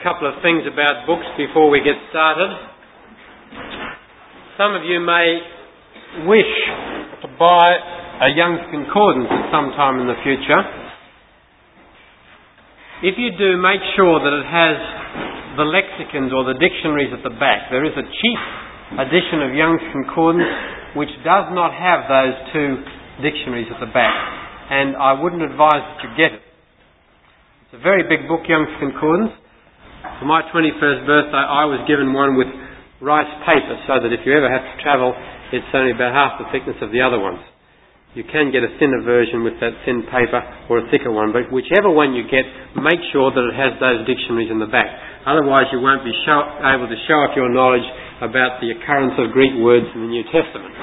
couple of things about books before we get started. Some of you may wish to buy a Young's Concordance at some time in the future. If you do, make sure that it has the lexicons or the dictionaries at the back. There is a cheap edition of Young's Concordance which does not have those two dictionaries at the back, and I wouldn't advise that you get it. It's a very big book, Young's Concordance. For my 21st birthday, I was given one with rice paper, so that if you ever have to travel, it's only about half the thickness of the other ones. You can get a thinner version with that thin paper, or a thicker one, but whichever one you get, make sure that it has those dictionaries in the back. Otherwise you won't be able to show off your knowledge about the occurrence of Greek words in the New Testament.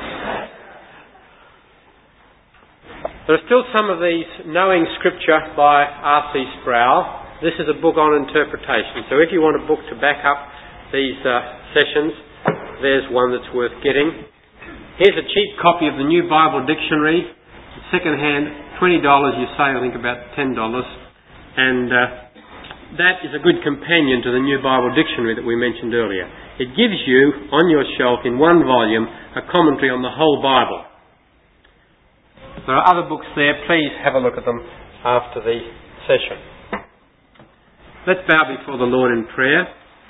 There are still some of these Knowing Scripture by R.C. Sproul. This is a book on interpretation. So if you want a book to back up these sessions, there's one that's worth getting. Here's a cheap copy of the New Bible Dictionary. Second hand, $20, you save I think about $10. And that is a good companion to the New Bible Dictionary that we mentioned earlier. It gives you, on your shelf, in one volume, a commentary on the whole Bible. There are other books there. Please have a look at them after the session. Let's bow before the Lord in prayer.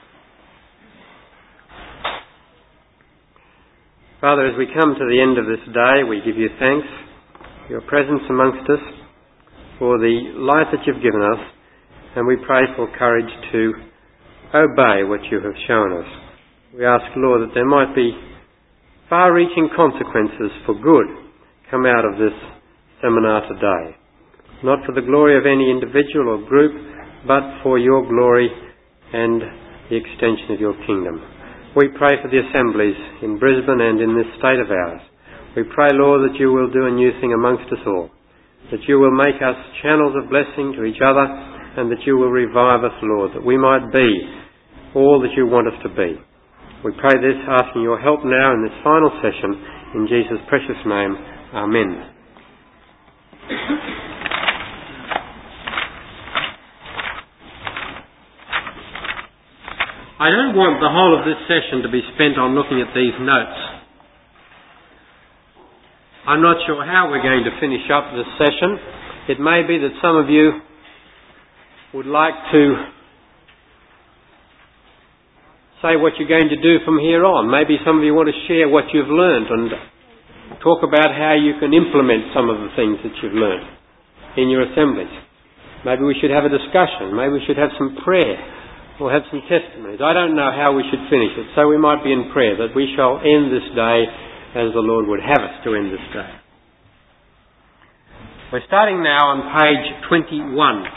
Father, as we come to the end of this day, we give you thanks for your presence amongst us, for the life that you've given us, and we pray for courage to obey what you have shown us. We ask, Lord, that there might be far-reaching consequences for good come out of this seminar today. Not for the glory of any individual or group, but for your glory and the extension of your kingdom. We pray for the assemblies in Brisbane and in this state of ours. We pray, Lord, that you will do a new thing amongst us all, that you will make us channels of blessing to each other, and that you will revive us, Lord, that we might be all that you want us to be. We pray this, asking your help now in this final session, in Jesus' precious name. Amen. I don't want the whole of this session to be spent on looking at these notes. I'm not sure how we're going to finish up this session. It may be that some of you would like to say what you're going to do from here on. Maybe some of you want to share what you've learned and talk about how you can implement some of the things that you've learned in your assemblies. Maybe we should have a discussion. Maybe we should have some prayer. We'll have some testimonies. I don't know how we should finish it, so we might be in prayer that we shall end this day as the Lord would have us to end this day. We're starting now on page 21.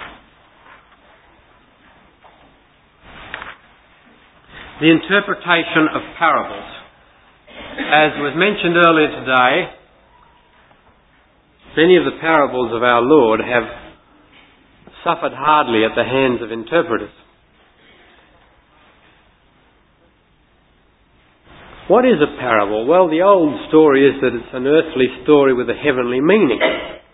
The interpretation of parables. As was mentioned earlier today, many of the parables of our Lord have suffered hardly at the hands of interpreters. What is a parable? Well, the old story is that it's an earthly story with a heavenly meaning.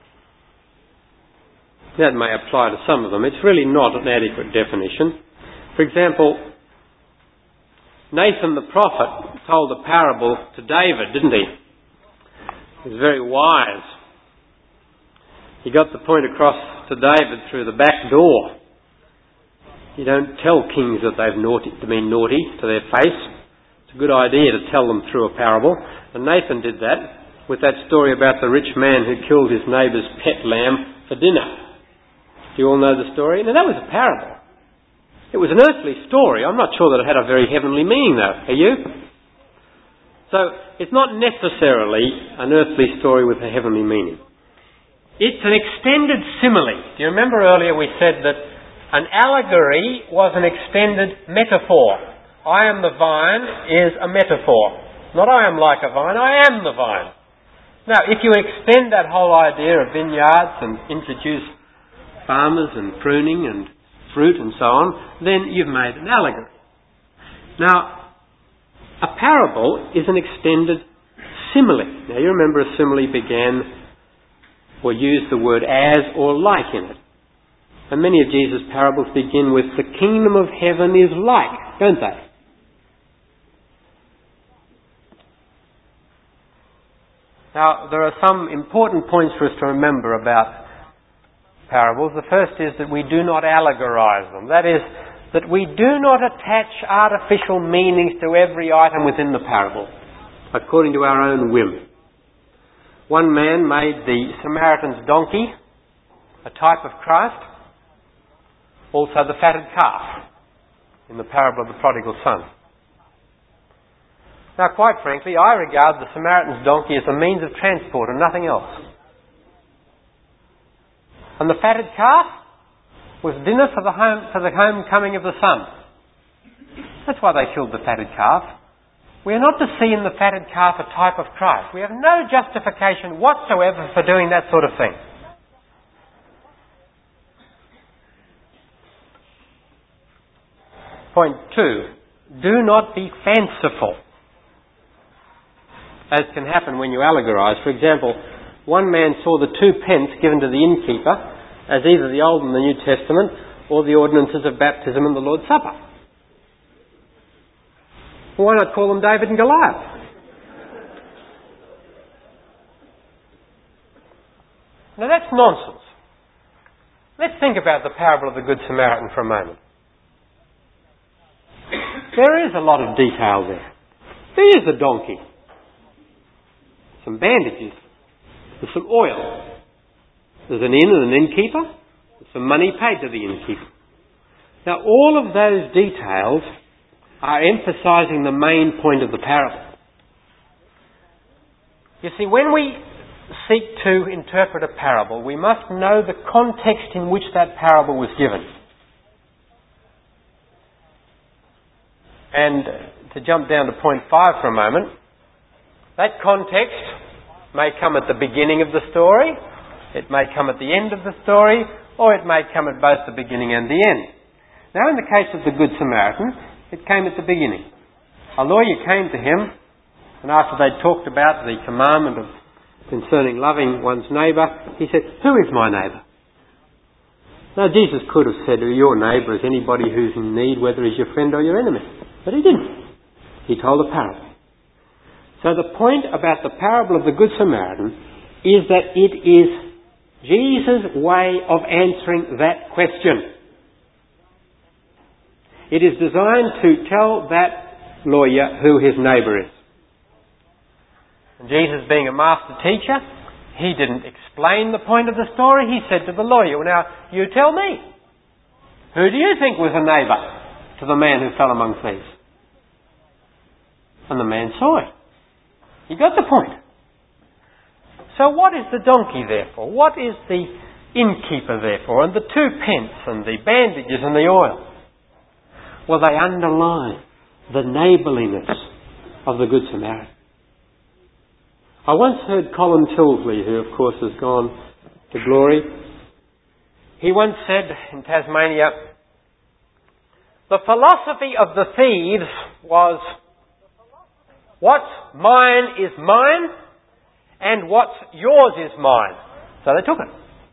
That may apply to some of them. It's really not an adequate definition. For example, Nathan the prophet told a parable to David, didn't he? He was very wise. He got the point across to David through the back door. You don't tell kings that they've been naughty to their face. It's a good idea to tell them through a parable. And Nathan did that with that story about the rich man who killed his neighbour's pet lamb for dinner. Do you all know the story? Now that was a parable. It was an earthly story. I'm not sure that it had a very heavenly meaning though. Are you? So it's not necessarily an earthly story with a heavenly meaning. It's an extended simile. Do you remember earlier we said that an allegory was an extended metaphor? I am the vine is a metaphor. Not I am like a vine, I am the vine. Now, if you extend that whole idea of vineyards and introduce farmers and pruning and fruit and so on, then you've made an allegory. Now, a parable is an extended simile. Now, you remember a simile began or used the word as or like in it. And many of Jesus' parables begin with, the kingdom of heaven is like, don't they? Now, there are some important points for us to remember about parables. The first is that we do not allegorize them. That is, that we do not attach artificial meanings to every item within the parable, according to our own whim. One man made the Samaritan's donkey a type of Christ, also the fatted calf in the parable of the prodigal son. Now, quite frankly, I regard the Samaritan's donkey as a means of transport and nothing else. And the fatted calf was dinner for the homecoming of the son. That's why they killed the fatted calf. We are not to see in the fatted calf a type of Christ. We have no justification whatsoever for doing that sort of thing. Point 2. Do not be fanciful, as can happen when you allegorize. For example, one man saw the 2 pence given to the innkeeper as either the Old and the New Testament or the ordinances of baptism and the Lord's Supper. Why not call them David and Goliath? Now that's nonsense. Let's think about the parable of the Good Samaritan for a moment. There is a lot of detail there. There is a donkey, some bandages, there's some oil, there's an inn and an innkeeper, there's some money paid to the innkeeper. Now all of those details are emphasising the main point of the parable. You see, when we seek to interpret a parable, we must know the context in which that parable was given. And to jump down to point 5 for a moment, that context may come at the beginning of the story, it may come at the end of the story, or it may come at both the beginning and the end. Now in the case of the Good Samaritan, it came at the beginning. A lawyer came to him, and after they'd talked about the commandment of concerning loving one's neighbour, he said, "Who is my neighbour?" Now Jesus could have said, "Your neighbour is anybody who's in need, whether he's your friend or your enemy." But he didn't. He told a parable. So the point about the parable of the Good Samaritan is that it is Jesus' way of answering that question. It is designed to tell that lawyer who his neighbour is. And Jesus, being a master teacher, he didn't explain the point of the story. He said to the lawyer, "Well, now, you tell me. Who do you think was a neighbour to the man who fell among thieves?" And the man saw it. He got the point. So what is the donkey there for? What is the innkeeper there for? And the 2 pence and the bandages and the oil? Well, they underline the neighbourliness of the Good Samaritan. I once heard Colin Tilsley, who of course has gone to glory. He once said in Tasmania, "The philosophy of the thieves was, what's mine is mine, and what's yours is mine." So they took it.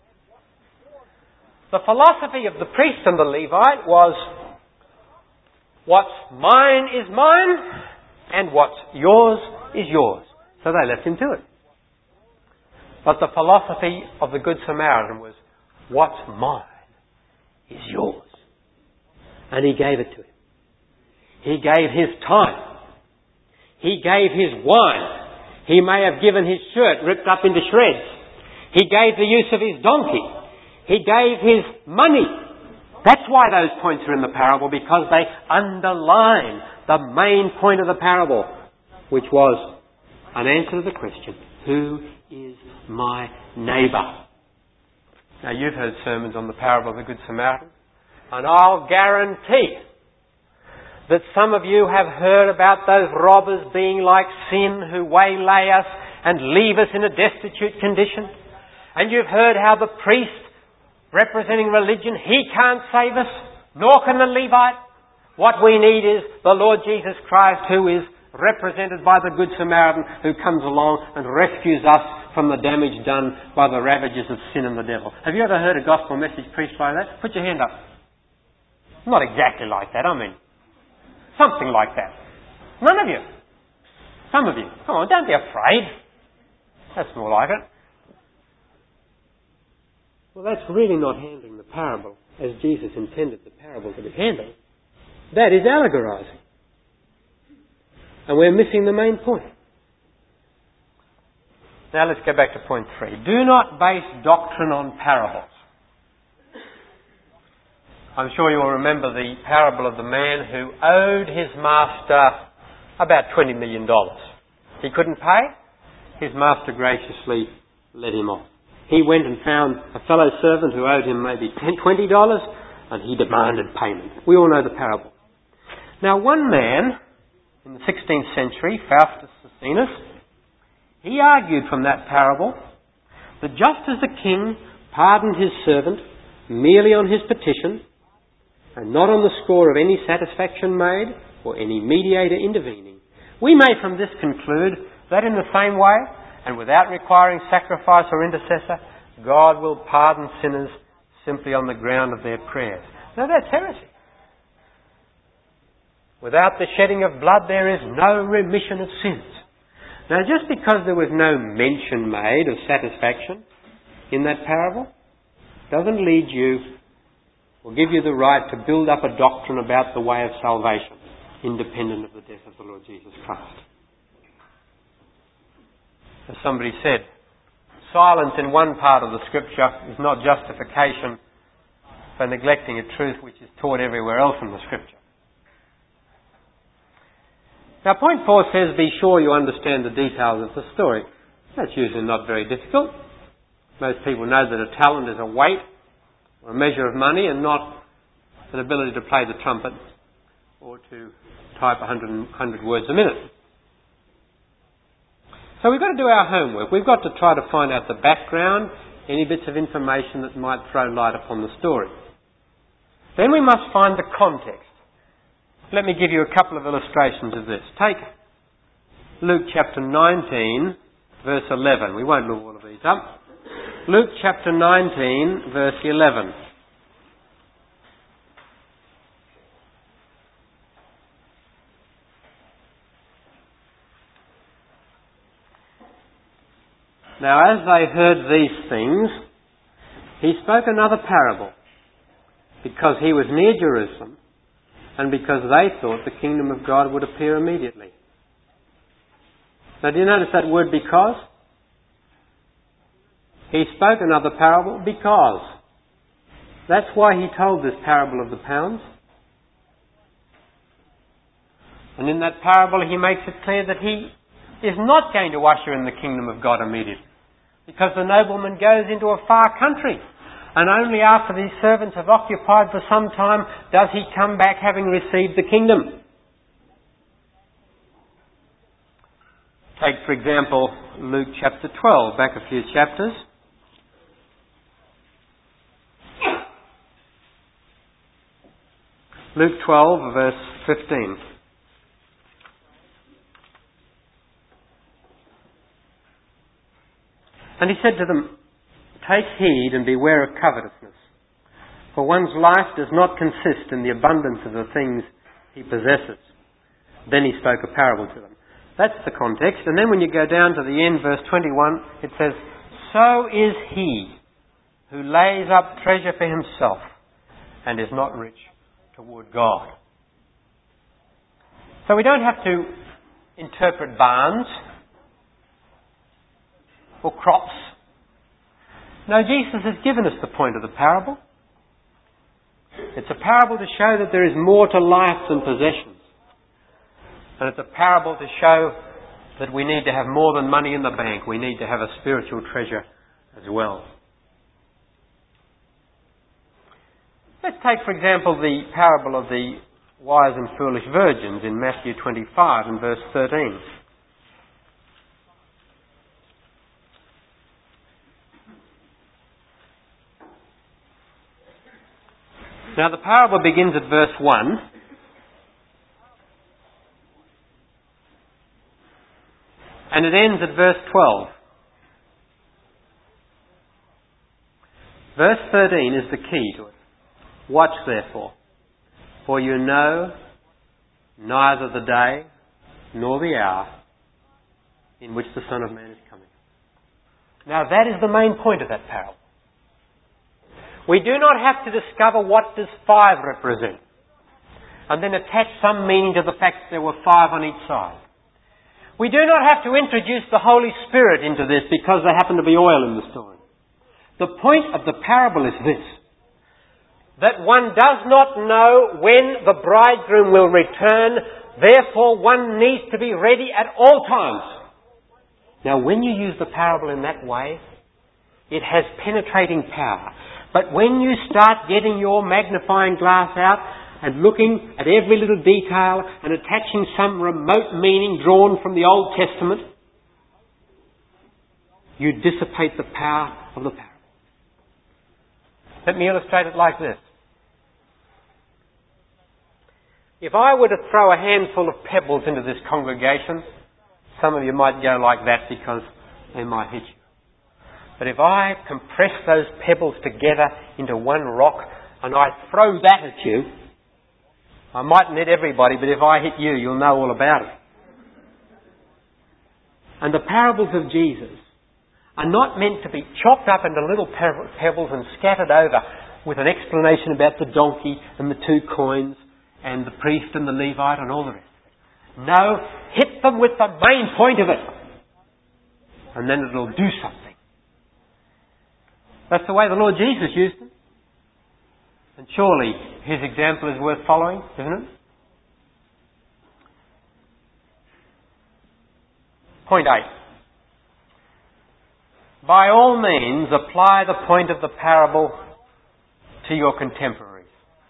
The philosophy of the priest and the Levite was, what's mine is mine, and what's yours is yours. So they left him to it. But the philosophy of the Good Samaritan was, what's mine is yours. And he gave it to him. He gave his time. He gave his wine. He may have given his shirt ripped up into shreds. He gave the use of his donkey. He gave his money. That's why those points are in the parable, because they underline the main point of the parable, which was an answer to the question, who is my neighbour? Now you've heard sermons on the parable of the Good Samaritan, and I'll guarantee that some of you have heard about those robbers being like sin who waylay us and leave us in a destitute condition. And you've heard how the priest, representing religion, he can't save us, nor can the Levite. What we need is the Lord Jesus Christ, who is represented by the Good Samaritan, who comes along and rescues us from the damage done by the ravages of sin and the devil. Have you ever heard a gospel message preached like that? Put your hand up. Not exactly like that, I mean. Something like that. None of you. Some of you. Come on, don't be afraid. That's more like it. Well, that's really not handling the parable as Jesus intended the parable to be handled. That is allegorizing. And we're missing the main point. Now let's go back to point 3. Do not base doctrine on parables. I'm sure you will remember the parable of the man who owed his master about $20 million. He couldn't pay. His master graciously let him off. He went and found a fellow servant who owed him maybe $20 and he demanded payment. We all know the parable. Now one man in the 16th century, Faustus Socinus, he argued from that parable that just as the king pardoned his servant merely on his petition and not on the score of any satisfaction made or any mediator intervening, we may from this conclude that in the same way, and without requiring sacrifice or intercessor, God will pardon sinners simply on the ground of their prayers. Now that's heresy. Without the shedding of blood there is no remission of sins. Now just because there was no mention made of satisfaction in that parable doesn't lead you or give you the right to build up a doctrine about the way of salvation independent of the death of the Lord Jesus Christ. As somebody said, silence in one part of the Scripture is not justification for neglecting a truth which is taught everywhere else in the Scripture. Now point 4 says, be sure you understand the details of the story. That's usually not very difficult. Most people know that a talent is a weight or a measure of money and not an ability to play the trumpet or to type 100 words a minute. So we've got to do our homework. We've got to try to find out the background, any bits of information that might throw light upon the story. Then we must find the context. Let me give you a couple of illustrations of this. Take Luke chapter 19, verse 11. We won't look all of these up. Luke chapter 19, verse 11. Now as they heard these things, he spoke another parable, because he was near Jerusalem, and because they thought the kingdom of God would appear immediately. Now do you notice that word because? He spoke another parable because. That's why he told this parable of the pounds. And in that parable he makes it clear that he is not going to usher in the kingdom of God immediately. Because the nobleman goes into a far country. And only after these servants have occupied for some time does he come back having received the kingdom. Take, for example, Luke chapter 12, back a few chapters. Luke 12, verse 15. And he said to them, take heed and beware of covetousness, for one's life does not consist in the abundance of the things he possesses. Then he spoke a parable to them. That's the context. And then when you go down to the end, verse 21, it says, so is he who lays up treasure for himself and is not rich toward God. So we don't have to interpret barns or crops. No, Jesus has given us the point of the parable. It's a parable to show that there is more to life than possessions. And it's a parable to show that we need to have more than money in the bank. We need to have a spiritual treasure as well. Let's take, for example, the parable of the wise and foolish virgins in Matthew 25 and verse 13. Now the parable begins at verse 1 and it ends at verse 12. Verse 13 is the key to it. Watch therefore, for you know neither the day nor the hour in which the Son of Man is coming. Now that is the main point of that parable. We do not have to discover what does 5 represent and then attach some meaning to the fact that there were 5 on each side. We do not have to introduce the Holy Spirit into this because there happened to be oil in the story. The point of the parable is this, that one does not know when the bridegroom will return, therefore one needs to be ready at all times. Now when you use the parable in that way, it has penetrating power. But when you start getting your magnifying glass out and looking at every little detail and attaching some remote meaning drawn from the Old Testament, you dissipate the power of the parable. Let me illustrate it like this. If I were to throw a handful of pebbles into this congregation, some of you might go like that because they might hit you. But if I compress those pebbles together into one rock and I throw that at you, I mightn't hit everybody, but if I hit you, you'll know all about it. And the parables of Jesus are not meant to be chopped up into little pebbles and scattered over with an explanation about the donkey and the 2 coins and the priest and the Levite and all the rest of it. No, hit them with the main point of it. And then it'll do something. That's the way the Lord Jesus used them. And surely his example is worth following, isn't it? Point 8. By all means, apply the point of the parable to your contemporaries.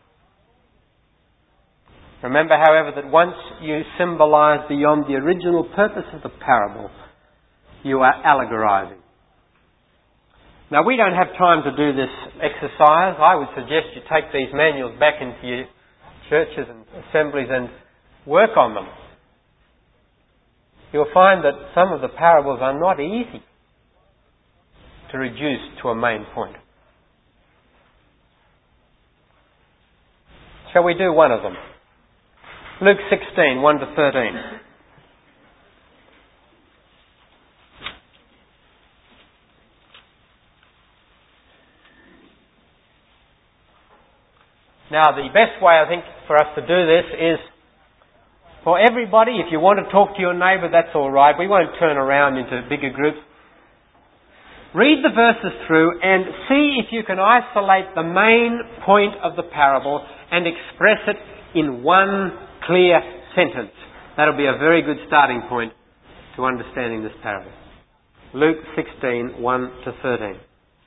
Remember, however, that once you symbolise beyond the original purpose of the parable, you are allegorising. Now, we don't have time to do this exercise. I would suggest you take these manuals back into your churches and assemblies and work on them. You'll find that some of the parables are not easy to reduce to a main point. Shall we do one of them? Luke 16, 1 to 13. Now, the best way, I think, for us to do this is for everybody. If you want to talk to your neighbour, that's all right. We won't turn around into bigger groups. Read the verses through and see if you can isolate the main point of the parable and express it in one clear sentence. That'll be a very good starting point to understanding this parable. Luke 16, 1 to 13.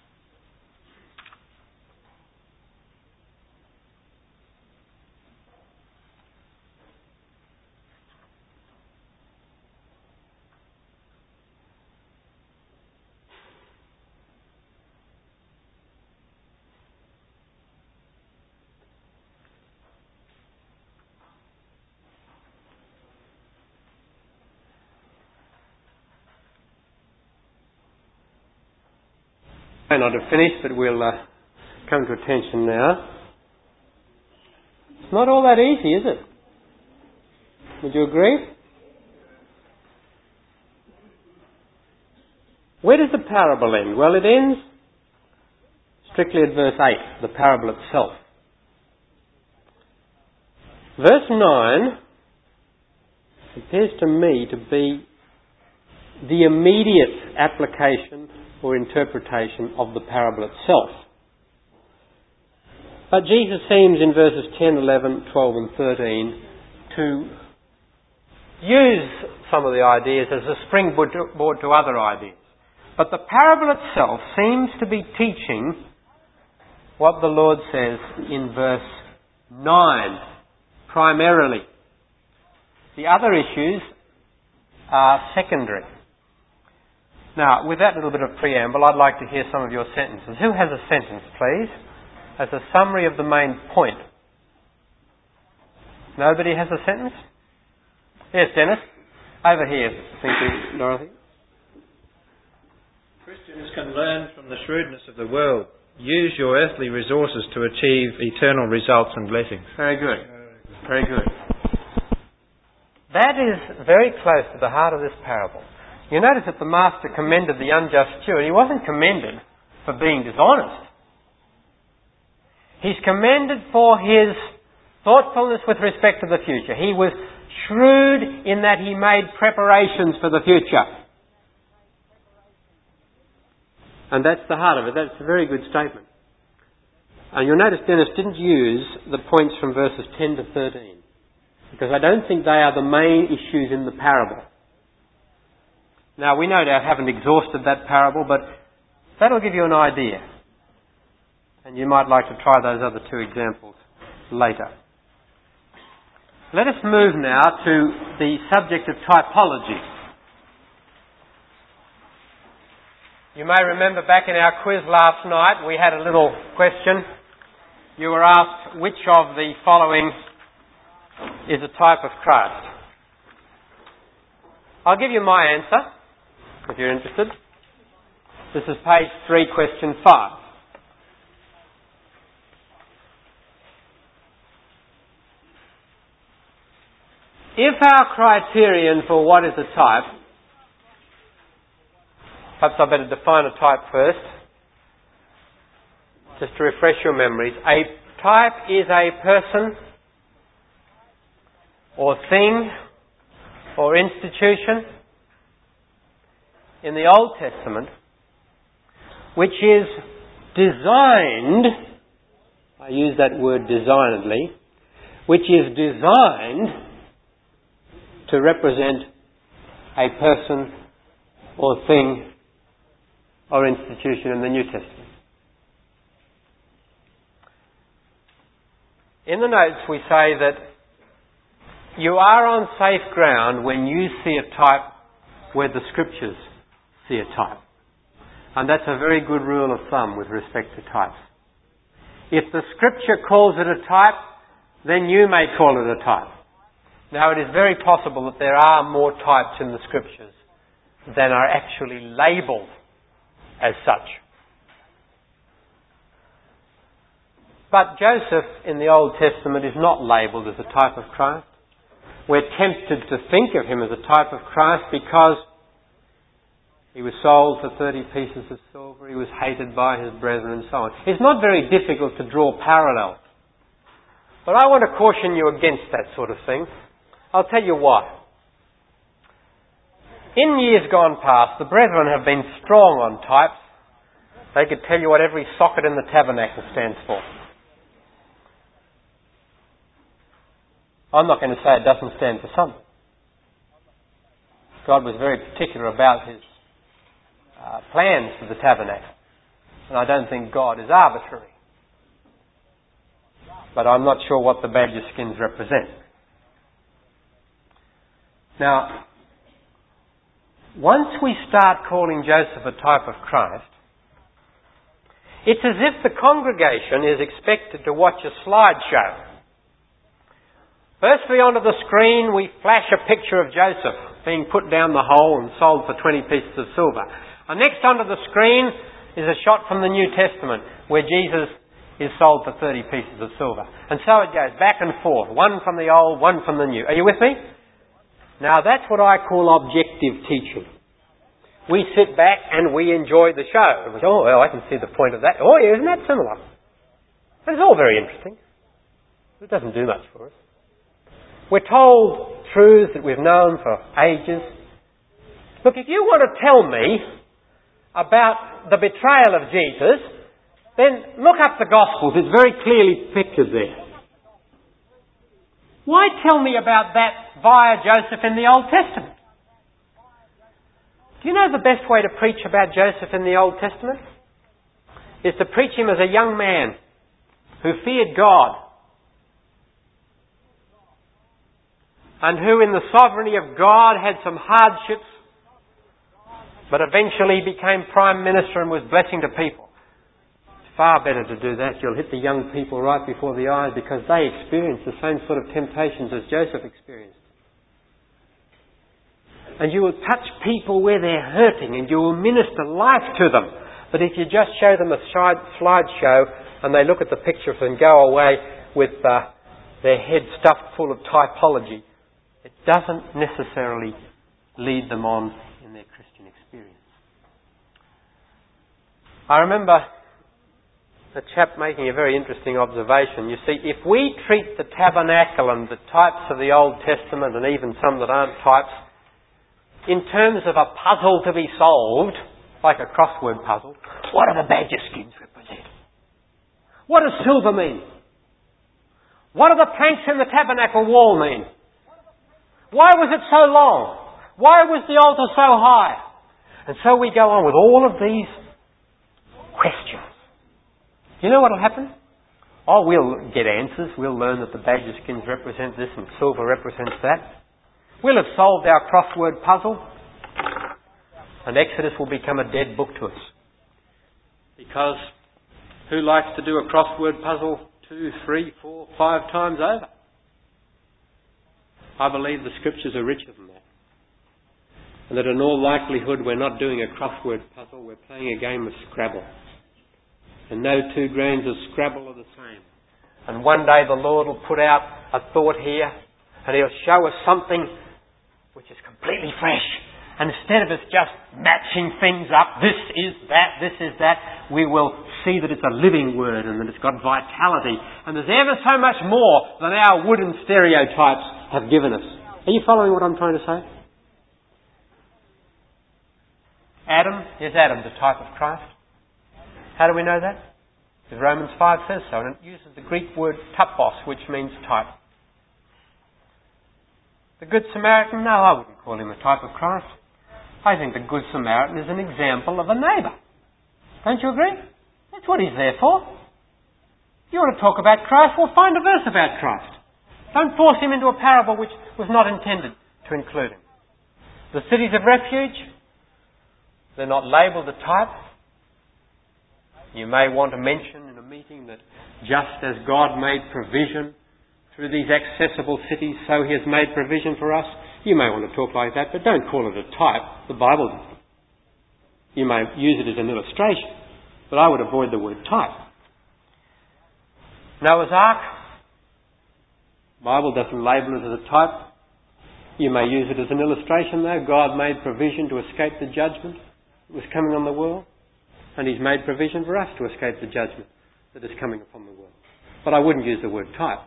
I may not have finished, but we'll come to attention now. It's not all that easy, is it? Would you agree? Where does the parable end? Well, it ends strictly at verse 8, the parable itself. Verse 9 appears to me to be the immediate application or interpretation of the parable itself. But Jesus seems in verses 10, 11, 12 and 13 to use some of the ideas as a springboard to other ideas. But the parable itself seems to be teaching what the Lord says in verse 9 primarily. The other issues are secondary. Now, with that little bit of preamble, I'd like to hear some of your sentences. Who has a sentence, please, as a summary of the main point? Nobody has a sentence? Yes, Dennis. Over here. Thank you, Dorothy. Christians can learn from the shrewdness of the world. use your earthly resources to achieve eternal results and blessings. Very good. Very good. That is very close to the heart of this parable. You notice that the master commended the unjust steward. He wasn't commended for being dishonest. He's commended for his thoughtfulness with respect to the future. He was shrewd in that he made preparations for the future. And that's the heart of it. That's a very good statement. And you'll notice Dennis didn't use the points from verses 10 to 13, because I don't think they are the main issues in the parable. Now, we no doubt haven't exhausted that parable, but that'll give you an idea. And you might like to try those other two examples later. Let us move now to the subject of typology. You may remember back in our quiz last night, we had a little question. You were asked which of the following is a type of Christ. I'll give you my answer, if you're interested. This is page 3, question 5. If our criterion for what is a type, perhaps I better define a type first, just to refresh your memories. A type is a person or thing or institution in the Old Testament which is designed, I use that word designedly, which is designed to represent a person or thing or institution in the New Testament. In the notes we say that you are on safe ground when you see a type where the Scriptures see a type. And that's a very good rule of thumb with respect to types. If the Scripture calls it a type, then you may call it a type. Now, it is very possible that there are more types in the Scriptures than are actually labelled as such. But Joseph in the Old Testament is not labelled as a type of Christ. We're tempted to think of him as a type of Christ because he was sold for 30 pieces of silver, he was hated by his brethren and so on. It's not very difficult to draw parallels. But I want to caution you against that sort of thing. I'll tell you why. In years gone past, the brethren have been strong on types. They could tell you what every socket in the tabernacle stands for. I'm not going to say it doesn't stand for something. God was very particular about his plans for the tabernacle. And I don't think God is arbitrary. But I'm not sure what the badger skins represent. Now, once we start calling Joseph a type of Christ, it's as if the congregation is expected to watch a slideshow. Firstly, onto the screen we flash a picture of Joseph being put down the hole and sold for 20 pieces of silver. And next onto the screen is a shot from the New Testament where Jesus is sold for 30 pieces of silver. And so it goes back and forth, one from the old, one from the new. Are you with me? Now that's what I call objective teaching. We sit back and we enjoy the show. We go, oh, well, I can see the point of that. Oh, yeah, isn't that similar? But it's all very interesting. It doesn't do much for us. We're told truths that we've known for ages. Look, if you want to tell me about the betrayal of Jesus, then look up the Gospels. It's very clearly pictured there. Why tell me about that via Joseph in the Old Testament? Do you know the best way to preach about Joseph in the Old Testament? Is to preach him as a young man who feared God and who in the sovereignty of God had some hardships but eventually became Prime Minister and was blessing to people. Far better to do that. You'll hit the young people right before the eyes because they experience the same sort of temptations as Joseph experienced. And you will touch people where they're hurting and you will minister life to them. But if you just show them a slideshow and they look at the pictures and go away with their head stuffed full of typology, it doesn't necessarily lead them on in their Christian experience. I remember a chap making a very interesting observation. You see, if we treat the tabernacle and the types of the Old Testament and even some that aren't types in terms of a puzzle to be solved, like a crossword puzzle, what do the badger skins represent? What does silver mean? What do the planks in the tabernacle wall mean? Why was it so long? Why was the altar so high? And so we go on with all of these questions. You know what will happen? Oh, we'll get answers. We'll learn that the badger skins represent this and silver represents that. We'll have solved our crossword puzzle. And Exodus will become a dead book to us. Because who likes to do a crossword puzzle 2, 3, 4, 5 times over? I believe the Scriptures are richer than that. And that in all likelihood we're not doing a crossword puzzle, we're playing a game of Scrabble. And no 2 grains of Scrabble are the same. And one day the Lord will put out a thought here and He'll show us something which is completely fresh. And instead of us just matching things up, this is that, we will see that it's a living word and that it's got vitality. And there's ever so much more than our wooden stereotypes have given us. Are you following what I'm trying to say? Is Adam the type of Christ? How do we know that? Because Romans 5 says so, and it uses the Greek word typos, which means type. The Good Samaritan, no, I wouldn't call him a type of Christ. I think the Good Samaritan is an example of a neighbour. Don't you agree? That's what he's there for. If you want to talk about Christ, well, find a verse about Christ. Don't force him into a parable which was not intended to include him. The cities of refuge, they're not labelled a type. You may want to mention in a meeting that just as God made provision through these accessible cities, so He has made provision for us. You may want to talk like that, but don't call it a type. The Bible, you may use it as an illustration, but I would avoid the word type. Noah's Ark, the Bible doesn't label it as a type. You may use it as an illustration though. God made provision to escape the judgment that was coming on the world. And He's made provision for us to escape the judgment that is coming upon the world. But I wouldn't use the word type.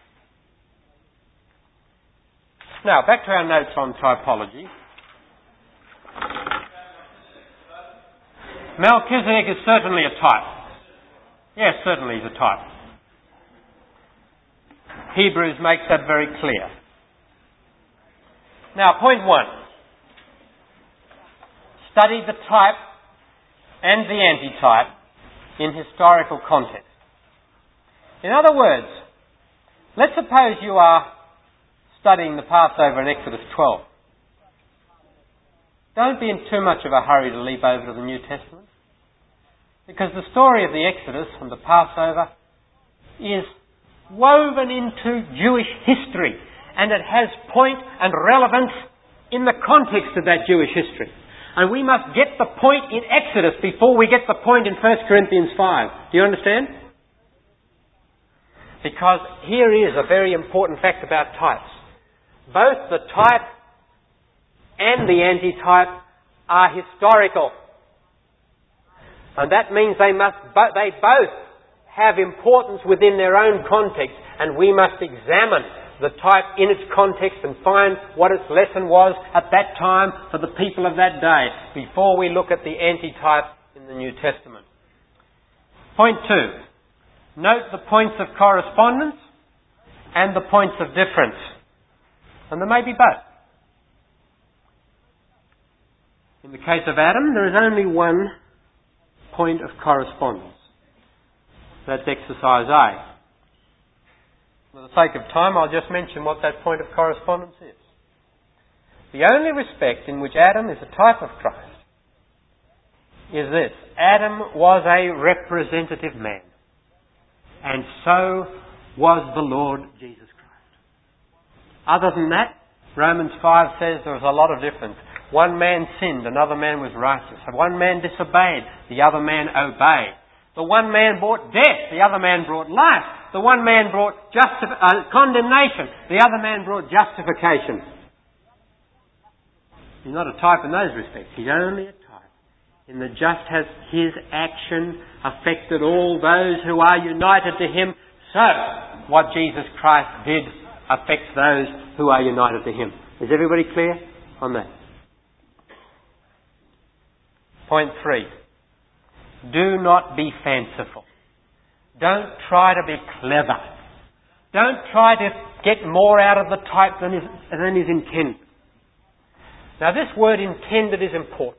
Now, back to our notes on typology. Melchizedek is certainly a type. Yes, certainly he's a type. Hebrews makes that very clear. Now, point 1. Study the type and the antitype in historical context. In other words, let's suppose you are studying the Passover in Exodus 12. Don't be in too much of a hurry to leap over to the New Testament, because the story of the Exodus and the Passover is woven into Jewish history, and it has point and relevance in the context of that Jewish history. And we must get the point in Exodus before we get the point in 1 Corinthians 5. Do you understand? Because here is a very important fact about types. Both the type and the antitype are historical. And that means they both have importance within their own context, and we must examine the type in its context and find what its lesson was at that time for the people of that day before we look at the antitype in the New Testament. Point 2. Note the points of correspondence and the points of difference. And there may be both. In the case of Adam, there is only one point of correspondence. That's exercise A. For the sake of time, I'll just mention what that point of correspondence is. The only respect in which Adam is a type of Christ is this. Adam was a representative man. And so was the Lord Jesus Christ. Other than that, Romans 5 says there is a lot of difference. One man sinned, another man was righteous. One man disobeyed, the other man obeyed. The one man brought death, the other man brought life. The one man brought condemnation, the other man brought justification. He's not a type in those respects. He's only a type in that just as his action affected all those who are united to him, so what Jesus Christ did affects those who are united to him. Is everybody clear on that? Point 3. Do not be fanciful. Don't try to be clever. Don't try to get more out of the type than is intended. Now this word intended is important.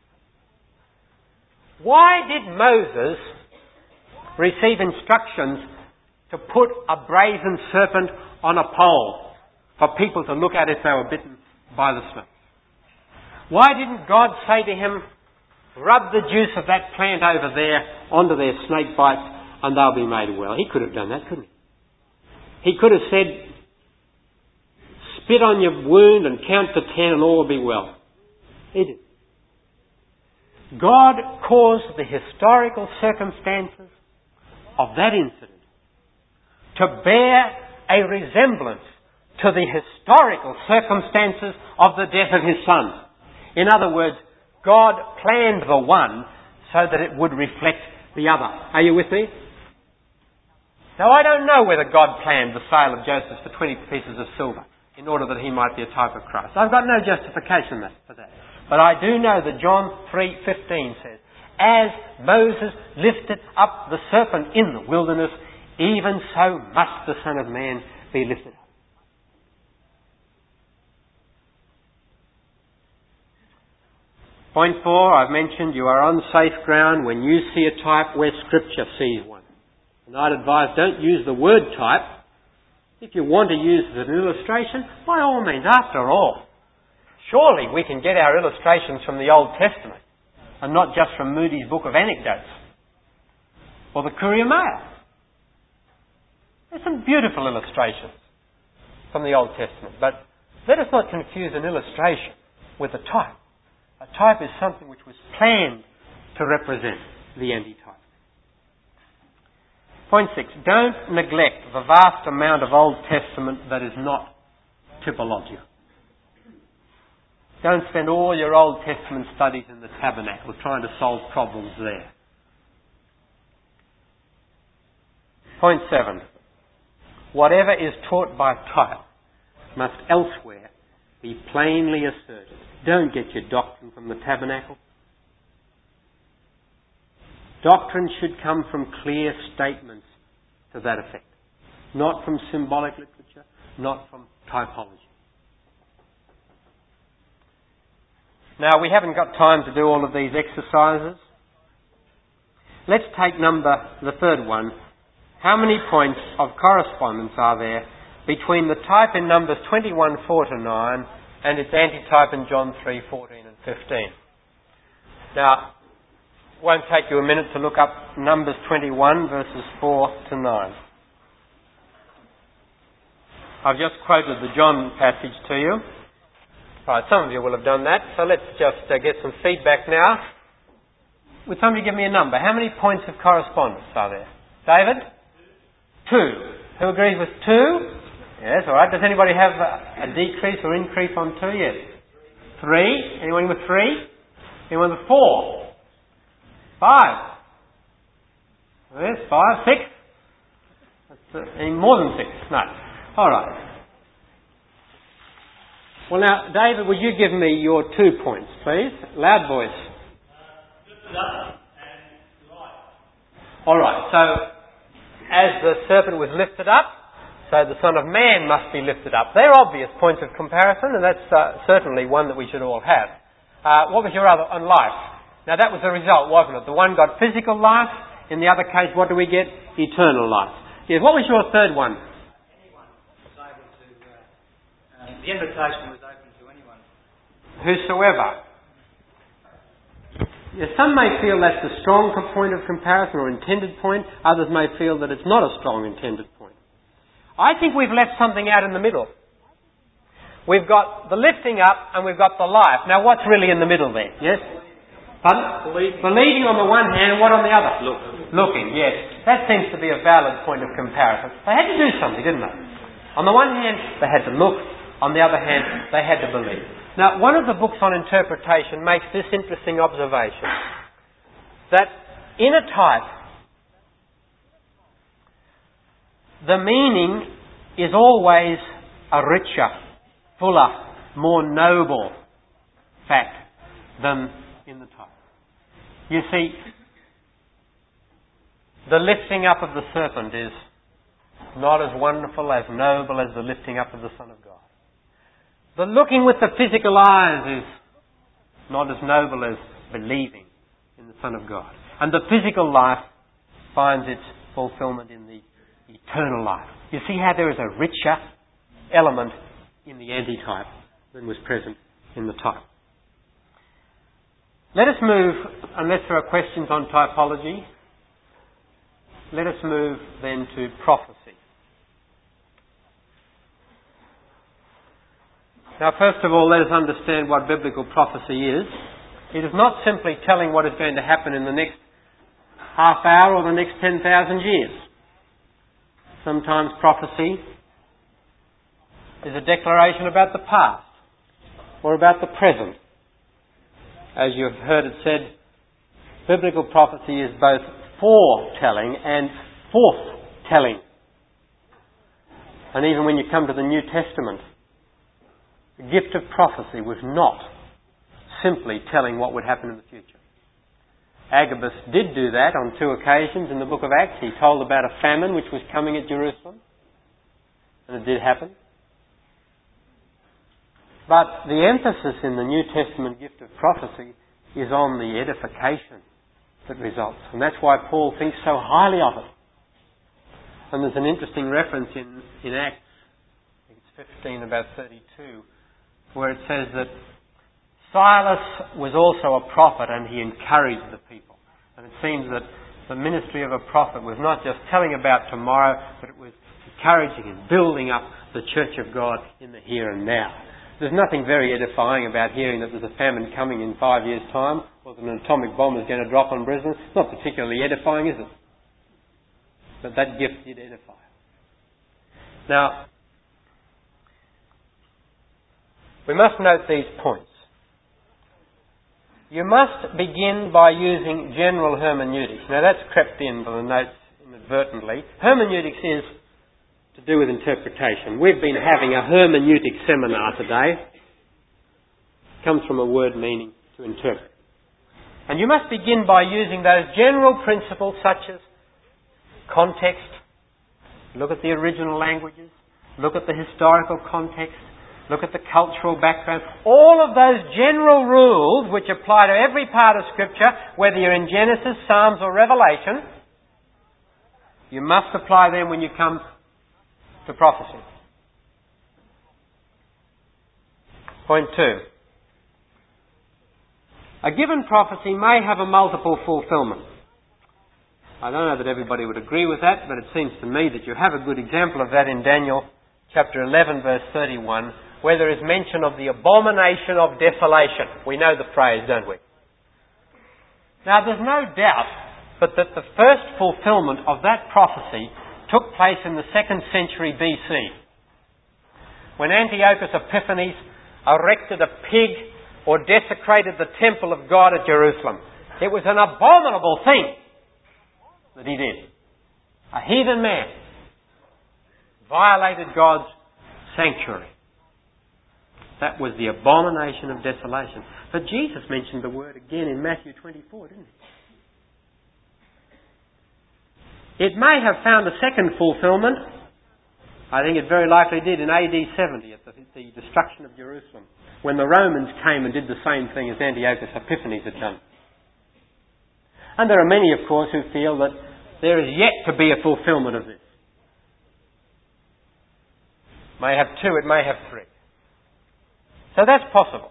Why did Moses receive instructions to put a brazen serpent on a pole for people to look at if they were bitten by the snake? Why didn't God say to him, rub the juice of that plant over there onto their snake bites and they'll be made well? He could have done that, couldn't he? He could have said, spit on your wound and count to 10 and all will be well. He didn't. God caused the historical circumstances of that incident to bear a resemblance to the historical circumstances of the death of his son. In other words, God planned the one so that it would reflect the other. Are you with me? Now I don't know whether God planned the sale of Joseph for 20 pieces of silver in order that he might be a type of Christ. I've got no justification for that. But I do know that John 3:15 says, as Moses lifted up the serpent in the wilderness, even so must the Son of Man be lifted up. Point 4, I've mentioned you are on safe ground when you see a type where Scripture sees one. And I'd advise don't use the word type. If you want to use it as an illustration, by all means, after all, surely we can get our illustrations from the Old Testament and not just from Moody's Book of Anecdotes or the Courier Mail. There's some beautiful illustrations from the Old Testament, but let us not confuse an illustration with a type. A type is something which was planned to represent the antitype. Point 6. Don't neglect the vast amount of Old Testament that is not typological. Don't spend all your Old Testament studies in the tabernacle trying to solve problems there. Point 7. Whatever is taught by type must elsewhere be plainly asserted. Don't get your doctrine from the tabernacle. Doctrine should come from clear statements to that effect. Not from symbolic literature, not from typology. Now, we haven't got time to do all of these exercises. Let's take the third one. How many points of correspondence are there between the type in Numbers 21:4-9 and its antitype in John 3:14 and 15? Now, it won't take you a minute to look up Numbers 21 verses 4-9. I've just quoted the John passage to you. Right, some of you will have done that, so let's just get some feedback now. Would somebody give me a number? How many points of correspondence are there? David? 2. Who agrees with 2? Yes, all right. Does anybody have a decrease or increase on 2? Yes. 3. Anyone with 3? Anyone with 4? 5. Yes, 5. 6? Any more than 6? No. All right. Well now, David, would you give me your 2 points, please? Loud voice. Lifted up and light. All right, so as the serpent was lifted up, so the Son of Man must be lifted up. They're obvious points of comparison, and that's certainly one that we should all have. What was your other on life? Now that was the result, wasn't it? The one got physical life. In the other case, what do we get? Eternal life. Yes. What was your third one? Anyone was able to. The invitation was open to anyone. Whosoever. Yes, some may feel that's a strong point of comparison or intended point. Others may feel that it's not a strong intended point. I think we've left something out in the middle. we've got the lifting up and we've got the life. Now what's really in the middle there? Yes? Pardon? Believing on the one hand and what on the other? Looking, yes. That seems to be a valid point of comparison. They had to do something, didn't they? On the one hand, they had to look. On the other hand, they had to believe. Now, one of the books on interpretation makes this interesting observation. That in a type, the meaning is always a richer, fuller, more noble fact than in the type. You see, the lifting up of the serpent is not as wonderful, as noble as the lifting up of the Son of God. The looking with the physical eyes is not as noble as believing in the Son of God. And the physical life finds its fulfillment in the eternal life. You see how there is a richer element in the antitype than was present in the type. Let us move, unless there are questions on typology, let us move then to prophecy. Now, first of all, let us understand what biblical prophecy is. It is not simply telling what is going to happen in the next half hour or the next 10,000 years. Sometimes prophecy is a declaration about the past or about the present. As you have heard it said, biblical prophecy is both foretelling and forthtelling. And even when you come to the New Testament, the gift of prophecy was not simply telling what would happen in the future. Agabus did do that on 2 occasions in the book of Acts. He told about a famine which was coming at Jerusalem. And it did happen. But the emphasis in the New Testament gift of prophecy is on the edification that results. And that's why Paul thinks so highly of it. And there's an interesting reference in Acts, I think it's 15, about 32, where it says that Silas was also a prophet and he encouraged the people. And it seems that the ministry of a prophet was not just telling about tomorrow, but it was encouraging and building up the church of God in the here and now. There's nothing very edifying about hearing that there's a famine coming in 5 years' time, or that an atomic bomb is going to drop on Brisbane. It's not particularly edifying, is it? But that gift did edify. Now, we must note these points. You must begin by using general hermeneutics. Now that's crept into the notes inadvertently. Hermeneutics is to do with interpretation. We've been having a hermeneutic seminar today. It comes from a word meaning to interpret. And you must begin by using those general principles such as context. Look at the original languages. Look at the historical context. Look at the cultural background. All of those general rules which apply to every part of Scripture, whether you're in Genesis, Psalms or Revelation, you must apply them when you come to prophecy. Point 2. A given prophecy may have a multiple fulfillment. I don't know that everybody would agree with that, but it seems to me that you have a good example of that in Daniel chapter 11 verse 31, where there is mention of the abomination of desolation. We know the phrase, don't we? Now there's no doubt but that the first fulfillment of that prophecy took place in the 2nd century BC, when Antiochus Epiphanes erected a pig or desecrated the temple of God at Jerusalem. It was an abominable thing that he did. A heathen man violated God's sanctuary. That was the abomination of desolation. But Jesus mentioned the word again in Matthew 24, didn't he? It may have found a second fulfillment. I think it very likely did in AD 70 at the destruction of Jerusalem, when the Romans came and did the same thing as Antiochus Epiphanes had done. And there are many, of course, who feel that there is yet to be a fulfillment of this. May have 2, it may have 3. So that's possible.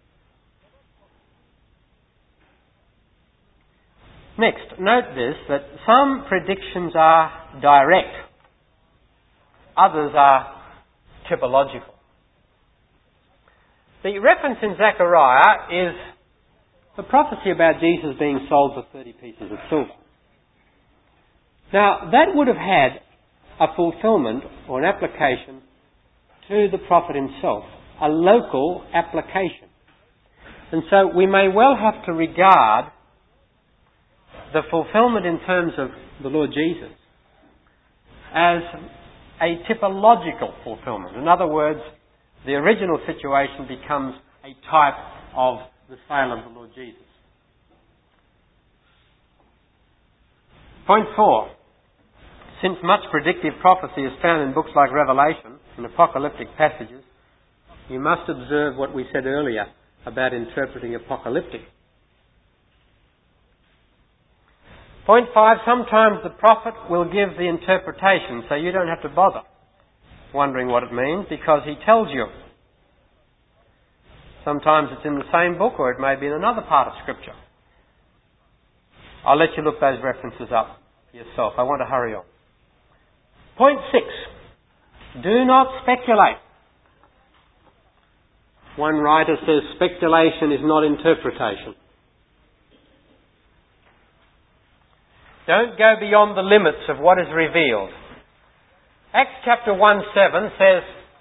Next, note this, that some predictions are direct. Others are typological. The reference in Zechariah is the prophecy about Jesus being sold for 30 pieces of silver. Now, that would have had a fulfillment or an application to the prophet himself, a local application. And so we may well have to regard the fulfillment in terms of the Lord Jesus as a typological fulfillment. In other words, the original situation becomes a type of the sale of the Lord Jesus. Point 4. Since much predictive prophecy is found in books like Revelation, in apocalyptic passages, you must observe what we said earlier about interpreting apocalyptic. Point 5, sometimes the prophet will give the interpretation, so you don't have to bother wondering what it means, because he tells you. Sometimes it's in the same book, or it may be in another part of Scripture. I'll let you look those references up yourself. I want to hurry on. Point 6. Do not speculate. One writer says speculation is not interpretation. Don't go beyond the limits of what is revealed. Acts chapter 1:7 says,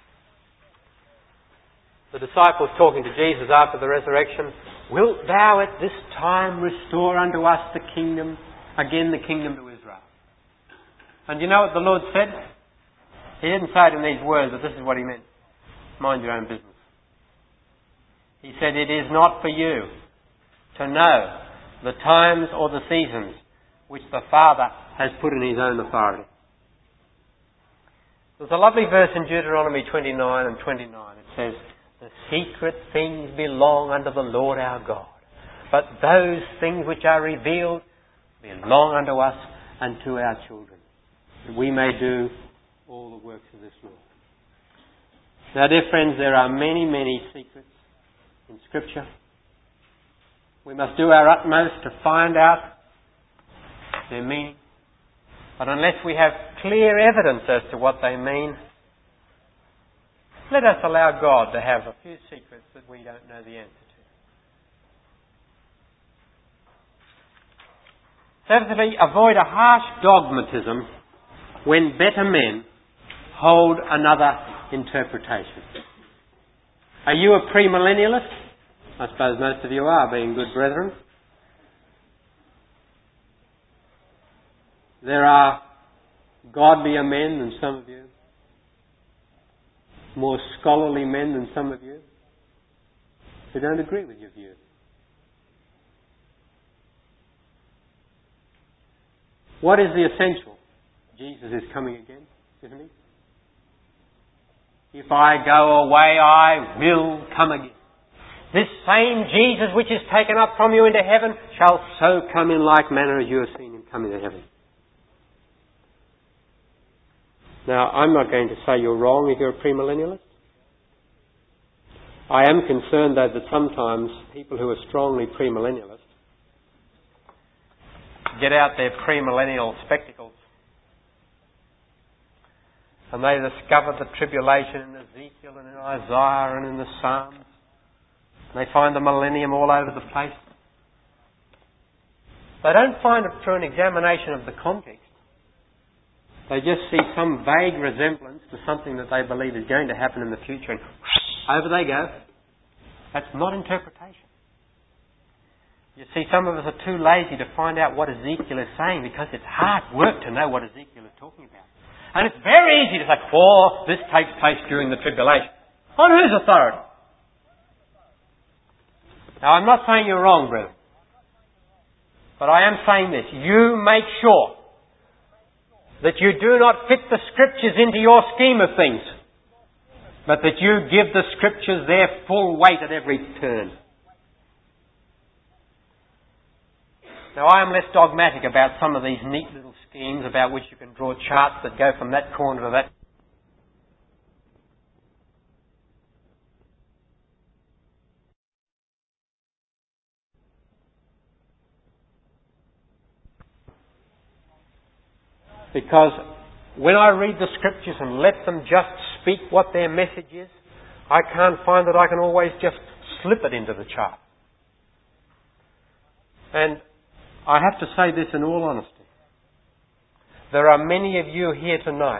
the disciples talking to Jesus after the resurrection, "Wilt thou at this time restore unto us the kingdom, again the kingdom to Israel?" And you know what the Lord said? He didn't say it in these words, but this is what he meant. Mind your own business. He said, "It is not for you to know the times or the seasons which the Father has put in his own authority." There's a lovely verse in Deuteronomy 29 and 29. It says, "The secret things belong unto the Lord our God, but those things which are revealed belong unto us and to our children, that we may do all the works of this Lord." Now, dear friends, there are many, many secrets in Scripture. We must do our utmost to find out their meaning. But unless we have clear evidence as to what they mean, let us allow God to have a few secrets that we don't know the answer to. Seventhly, avoid a harsh dogmatism when better men hold another interpretation. Are you a premillennialist? I suppose most of you are, being good brethren. There are godlier men than some of you, more scholarly men than some of you, who don't agree with your view. What is the essential? Jesus is coming again, isn't he? "If I go away, I will come again. This same Jesus which is taken up from you into heaven shall so come in like manner as you have seen him come into heaven." Now, I'm not going to say you're wrong if you're a premillennialist. I am concerned, though, that sometimes people who are strongly premillennialist get out their premillennial spectacles and they discover the tribulation in Ezekiel and in Isaiah and in the Psalms. And they find the millennium all over the place. They don't find it through an examination of the context. They just see some vague resemblance to something that they believe is going to happen in the future, and over they go. That's not interpretation. You see, some of us are too lazy to find out what Ezekiel is saying, because it's hard work to know what Ezekiel is talking about. And it's very easy to say, "Oh, this takes place during the tribulation." On whose authority? Now, I'm not saying you're wrong, brethren. But I am saying this. You make sure that you do not fit the Scriptures into your scheme of things, but that you give the Scriptures their full weight at every turn. Now, I am less dogmatic about some of these neat little schemes about which you can draw charts that go from that corner to that. Because when I read the Scriptures and let them just speak what their message is, I can't find that I can always just slip it into the chart. And I have to say this in all honesty. There are many of you here tonight,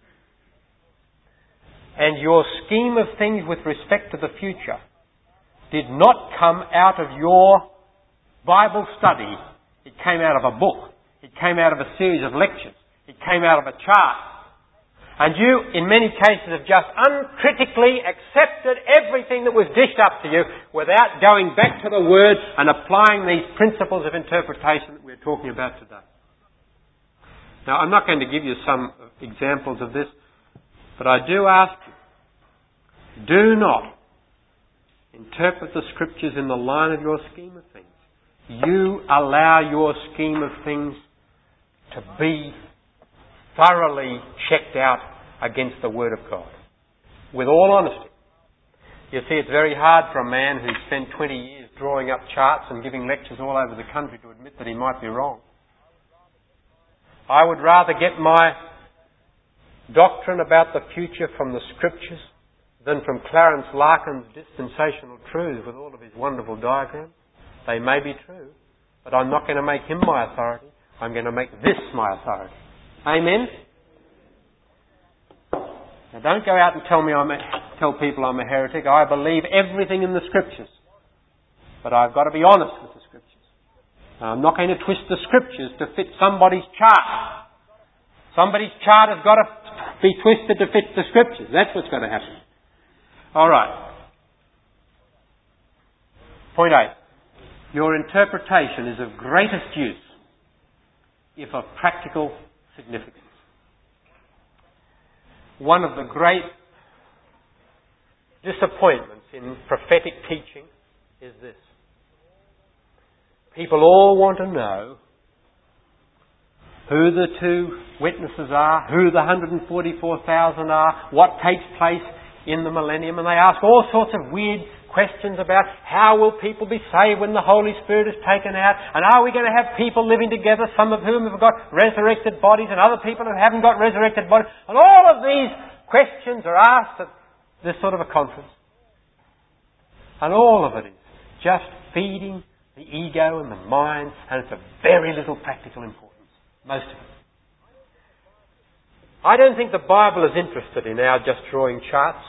and your scheme of things with respect to the future did not come out of your Bible study. It came out of a book. It came out of a series of lectures. It came out of a chart. And you, in many cases, have just uncritically accepted everything that was dished up to you without going back to the Word and applying these principles of interpretation that we're talking about today. Now, I'm not going to give you some examples of this, but I do ask you, do not interpret the Scriptures in the line of your scheme of things. You allow your scheme of things to be thoroughly checked out against the Word of God. With all honesty. You see, it's very hard for a man who's spent 20 years drawing up charts and giving lectures all over the country to admit that he might be wrong. I would rather get my doctrine about the future from the Scriptures than from Clarence Larkin's dispensational truths with all of his wonderful diagrams. They may be true, but I'm not going to make him my authority. I'm going to make this my authority. Amen? Now don't go out and tell people I'm a heretic. I believe everything in the Scriptures. But I've got to be honest with the Scriptures. Now, I'm not going to twist the Scriptures to fit somebody's chart. Somebody's chart has got to be twisted to fit the Scriptures. That's what's got to happen. All right. Point 8. Your interpretation is of greatest use if of practical significance. One of the great disappointments in prophetic teaching is this. People all want to know who the two witnesses are, who the 144,000 are, what takes place in the millennium, and they ask all sorts of weird questions about how will people be saved when the Holy Spirit is taken out, and are we going to have people living together, some of whom have got resurrected bodies and other people who haven't got resurrected bodies, and all of these questions are asked at this sort of a conference. And all of it is just feeding the ego and the mind, and it's of very little practical importance, most of it. I don't think the Bible is interested in our just drawing charts.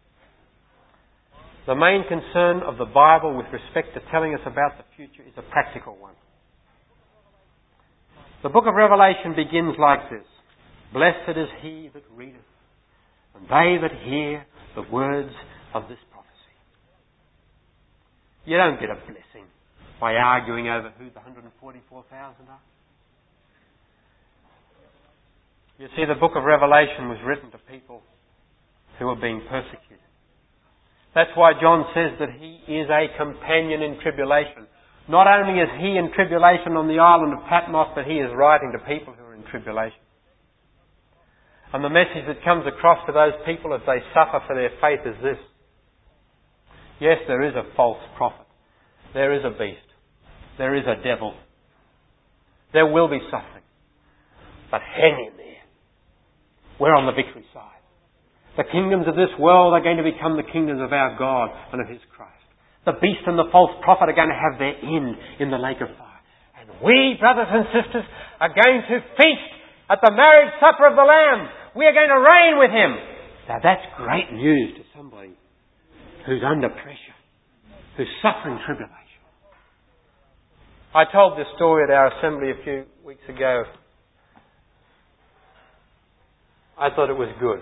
The main concern of the Bible with respect to telling us about the future is a practical one. The book of Revelation begins like this. Blessed is he that readeth, and they that hear the words of this prophecy. You don't get a blessing by arguing over who the 144,000 are. You see, the book of Revelation was written to people who were being persecuted. That's why John says that he is a companion in tribulation. Not only is he in tribulation on the island of Patmos, but he is writing to people who are in tribulation. And the message that comes across to those people as they suffer for their faith is this. Yes, there is a false prophet. There is a beast. There is a devil. There will be suffering. But hang in there. We're on the victory side. The kingdoms of this world are going to become the kingdoms of our God and of His Christ. The beast and the false prophet are going to have their end in the lake of fire. And we, brothers and sisters, are going to feast at the marriage supper of the Lamb. We are going to reign with Him. Now that's great news to somebody who's under pressure, who's suffering tribulation. I told this story at our assembly a few weeks ago. I thought it was good.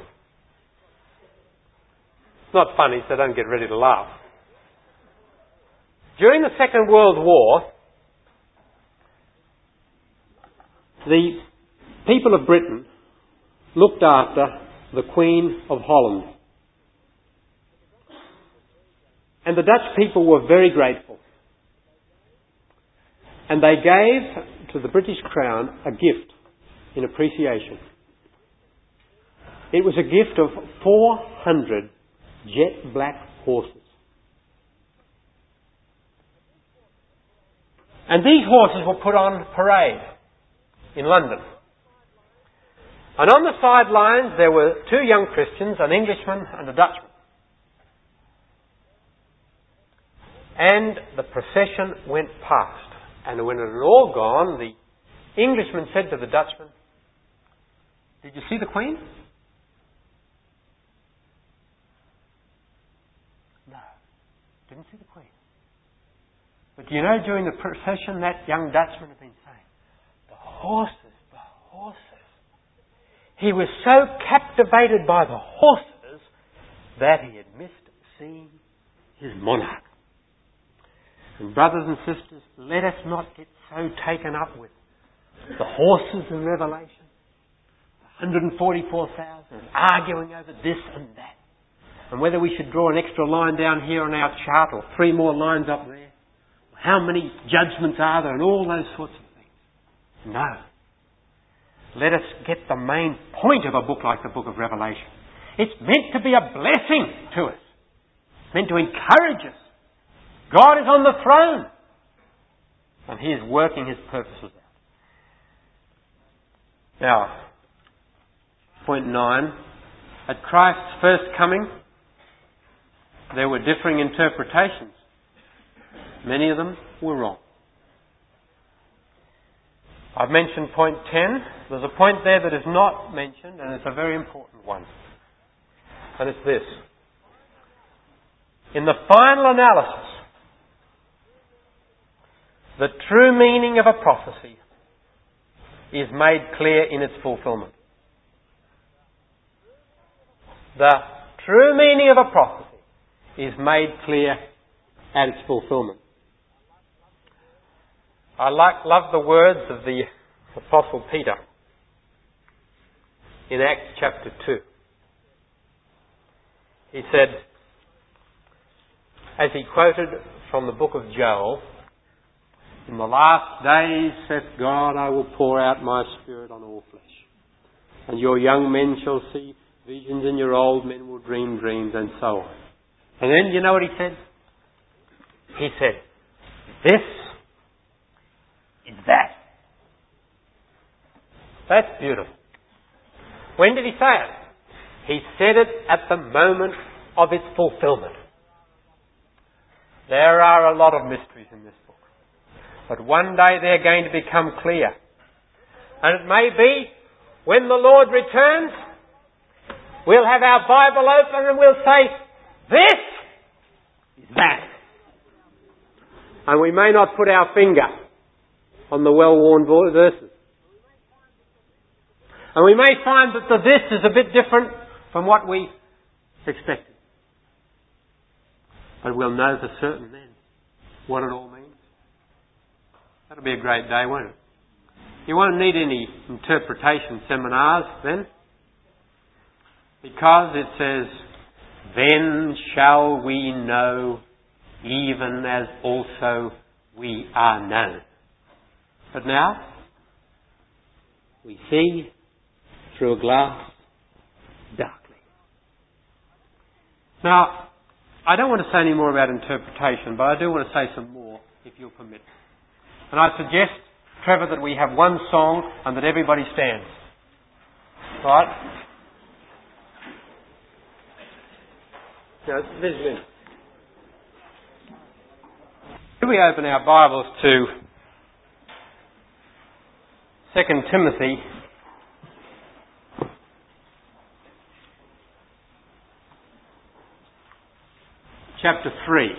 It's not funny, so don't get ready to laugh. During the Second World War, the people of Britain looked after the Queen of Holland. And the Dutch people were very grateful. And they gave to the British Crown a gift in appreciation. It was a gift of 400 jet black horses. And these horses were put on parade in London. And on the sidelines there were two young Christians, an Englishman and a Dutchman. And the procession went past. And when it had all gone, the Englishman said to the Dutchman, "Did you see the Queen?" "No, didn't see the Queen." But do you know, during the procession, that young Dutchman had been saying, the horses. He was so captivated by the horses that he had missed seeing his monarch. And brothers and sisters, let us not get so taken up with the horses in Revelation, 144,000, arguing over this and that, and whether we should draw an extra line down here on our chart or 3 more lines up there. How many judgments are there and all those sorts of things. No. Let us get the main point of a book like the book of Revelation. It's meant to be a blessing to us. It's meant to encourage us. God is on the throne. And He is working His purposes out. Now, point 9. At Christ's first coming, there were differing interpretations. Many of them were wrong. I've mentioned point 10. There's a point there that is not mentioned, and it's a very important one. And it's this. In the final analysis, the true meaning of a prophecy is made clear in its fulfillment. The true meaning of a prophecy is made clear at its fulfillment. I love the words of the Apostle Peter in Acts chapter 2. He said, as he quoted from the book of Joel, "In the last days, saith God, I will pour out my Spirit on all flesh. And your young men shall see visions, and your old men will dream dreams," and so on. And then, you know what he said? He said, "This is that." That's beautiful. When did he say it? He said it at the moment of its fulfillment. There are a lot of mysteries in this book. But one day they're going to become clear. And it may be when the Lord returns, we'll have our Bible open and we'll say, "This is that." And we may not put our finger on the well-worn verses. And we may find that the "this" is a bit different from what we expected. But we'll know for certain then what it all means. That'll be a great day, won't it? You won't need any interpretation seminars then. Because it says, "Then shall we know, even as also we are known." But now, we see through a glass darkly. Now, I don't want to say any more about interpretation, but I do want to say some more, if you'll permit. And I suggest, Trevor, that we have one song and that everybody stands. Right? No, this is it. Could we open our Bibles to 2 Timothy chapter 3.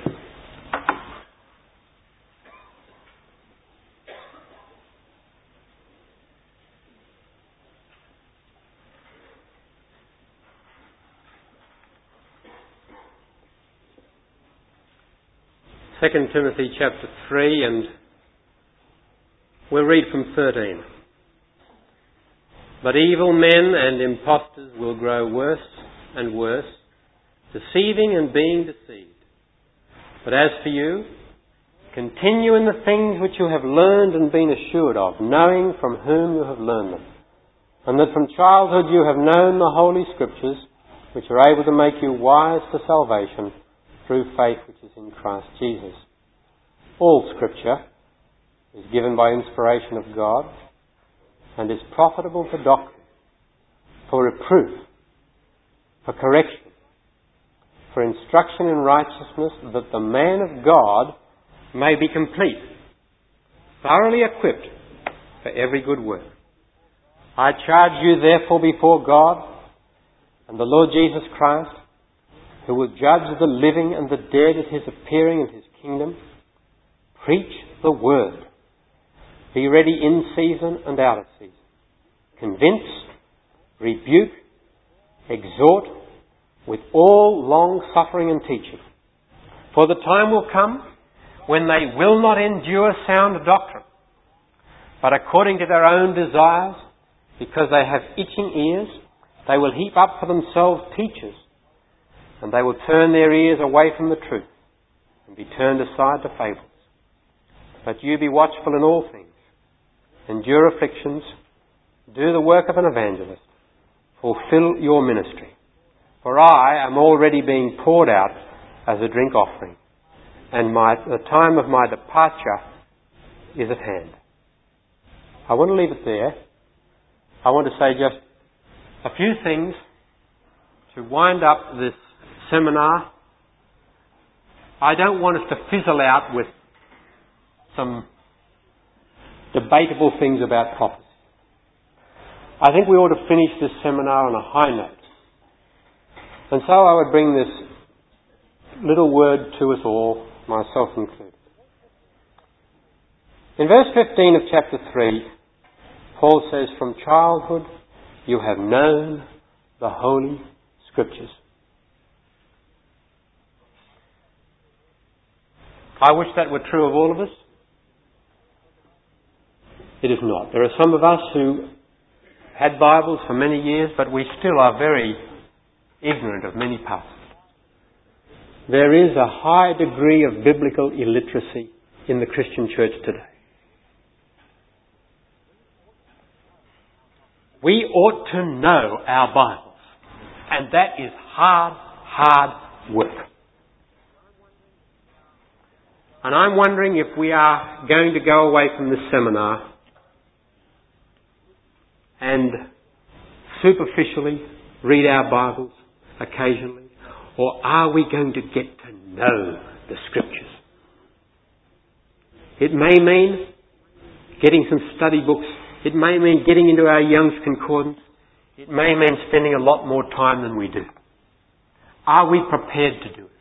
Second Timothy chapter 3, and we'll read from 13. "But evil men and impostors will grow worse and worse, deceiving and being deceived. But as for you, continue in the things which you have learned and been assured of, knowing from whom you have learned them, and that from childhood you have known the Holy Scriptures, which are able to make you wise for salvation through faith which is in Christ Jesus. All Scripture is given by inspiration of God and is profitable for doctrine, for reproof, for correction, for instruction in righteousness, that the man of God may be complete, thoroughly equipped for every good work. I charge you therefore before God and the Lord Jesus Christ, who will judge the living and the dead at his appearing in his kingdom, preach the word. Be ready in season and out of season. Convince, rebuke, exhort with all long suffering and teaching. For the time will come when they will not endure sound doctrine, but according to their own desires, because they have itching ears, they will heap up for themselves teachers, and they will turn their ears away from the truth and be turned aside to fables. But you be watchful in all things, endure afflictions, do the work of an evangelist, fulfill your ministry. For I am already being poured out as a drink offering, and the time of my departure is at hand. I want to leave it there. I want to say just a few things to wind up this seminar. I don't want us to fizzle out with some debatable things about prophecy. I think we ought to finish this seminar on a high note. And so I would bring this little word to us all, myself included. In verse 15 of chapter 3, Paul says, from childhood you have known the Holy Scriptures. I wish that were true of all of us. It is not. There are some of us who had Bibles for many years, but we still are very ignorant of many passages. There is a high degree of biblical illiteracy in the Christian church today. We ought to know our Bibles, and that is hard work. And I'm wondering if we are going to go away from this seminar and superficially read our Bibles occasionally, or are we going to get to know the Scriptures? It may mean getting some study books. It may mean getting into our Young's Concordance. It may mean spending a lot more time than we do. Are we prepared to do it?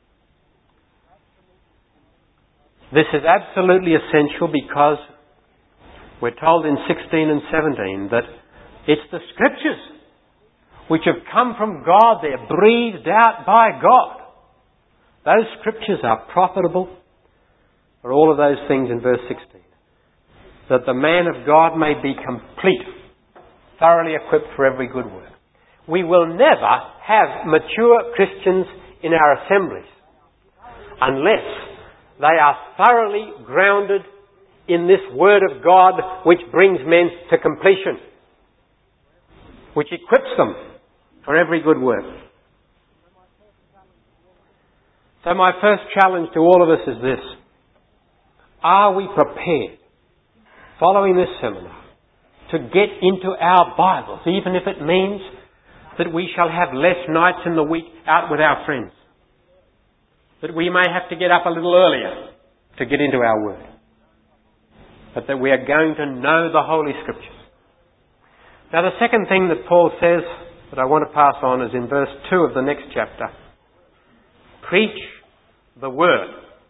This is absolutely essential because we're told in 16 and 17 that it's the Scriptures which have come from God. They're breathed out by God. Those Scriptures are profitable for all of those things in verse 16. That the man of God may be complete, thoroughly equipped for every good work. We will never have mature Christians in our assemblies unless they are thoroughly grounded in this Word of God which brings men to completion, which equips them for every good work. So my first challenge to all of us is this. Are we prepared, following this seminar, to get into our Bibles, even if it means that we shall have less nights in the week out with our friends? That we may have to get up a little earlier to get into our Word. But that we are going to know the Holy Scriptures. Now the second thing that Paul says that I want to pass on is in verse 2 of the next chapter. Preach the Word.